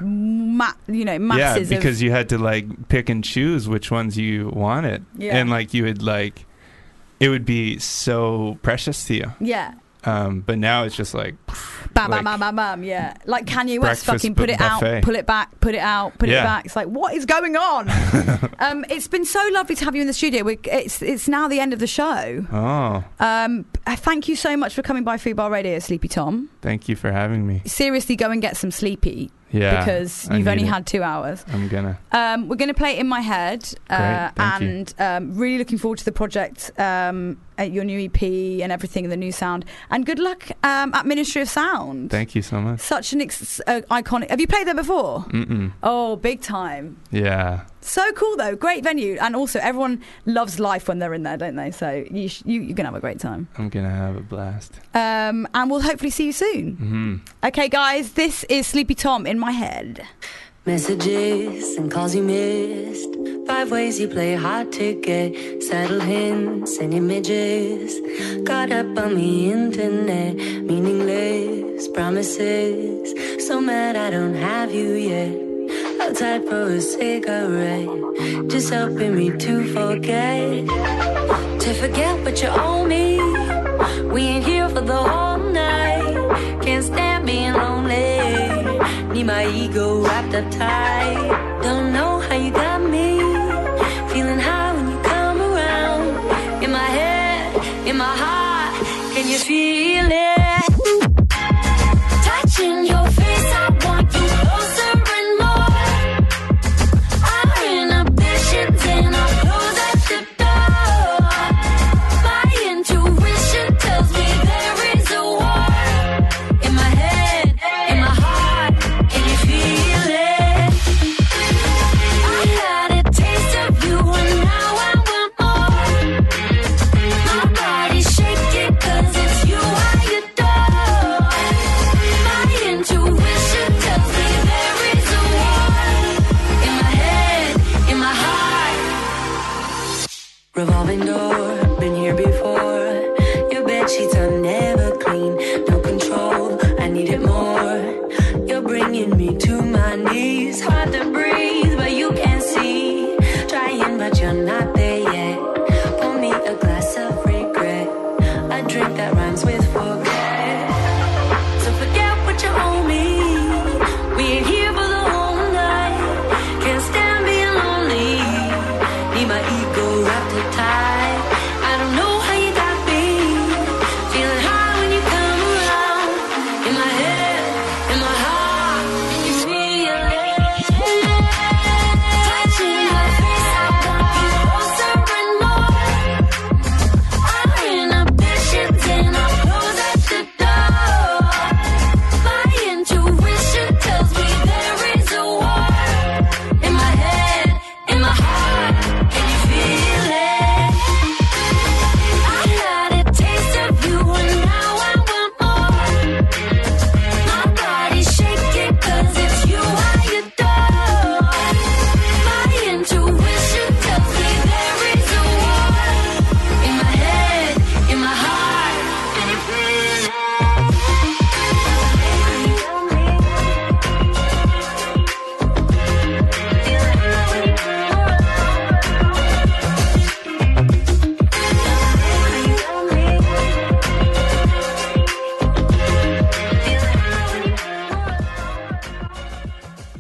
masses. Yeah, because you had to like pick and choose which ones you wanted, and like you would like it would be so precious to you. Yeah. But now it's just like bam, bam, bam, bam, bam. Yeah, like Kanye West fucking put it buffet. out, pull it back, put it out, put it back. It's like, what is going on? It's been so lovely to have you in the studio. It's now the end of the show. Oh. Thank you so much for coming by Fubar Radio, Sleepy Tom. Thank you for having me. Seriously, go and get some sleepy. Yeah, because you've only had 2 hours. I'm gonna. We're gonna play it in my head, Great, and really looking forward to the project, your new EP and everything, and the new sound. And good luck at Ministry of Sound. Thank you so much. Such an iconic. Have you played there before? Mm-mm. Oh, big time. Yeah. So cool though, great venue, and also everyone loves life when they're in there, don't they? So you're gonna have a great time. I'm gonna have a blast. And we'll hopefully see you soon. Mm-hmm. Okay, guys, this is Sleepy Tom in my head. Messages and calls you missed. 5 ways you play hard to get. Subtle hints and images. Caught up on the internet. Meaningless promises. So mad I don't have you yet. Outside for a cigarette. Just helping me to forget. To forget what you owe me. We ain't here for the whole night. Can't stand being lonely. Need my ego wrapped up tight. Don't know how you got me. Feeling high when you come around. In my head, in my heart. Can you feel it? Touching your face, I want you closer and more. Our inhibitions and our clothes that revolving door, been here before. Your bed sheets are never clean, no control, I need it more. You're bringing me to my knees, hard to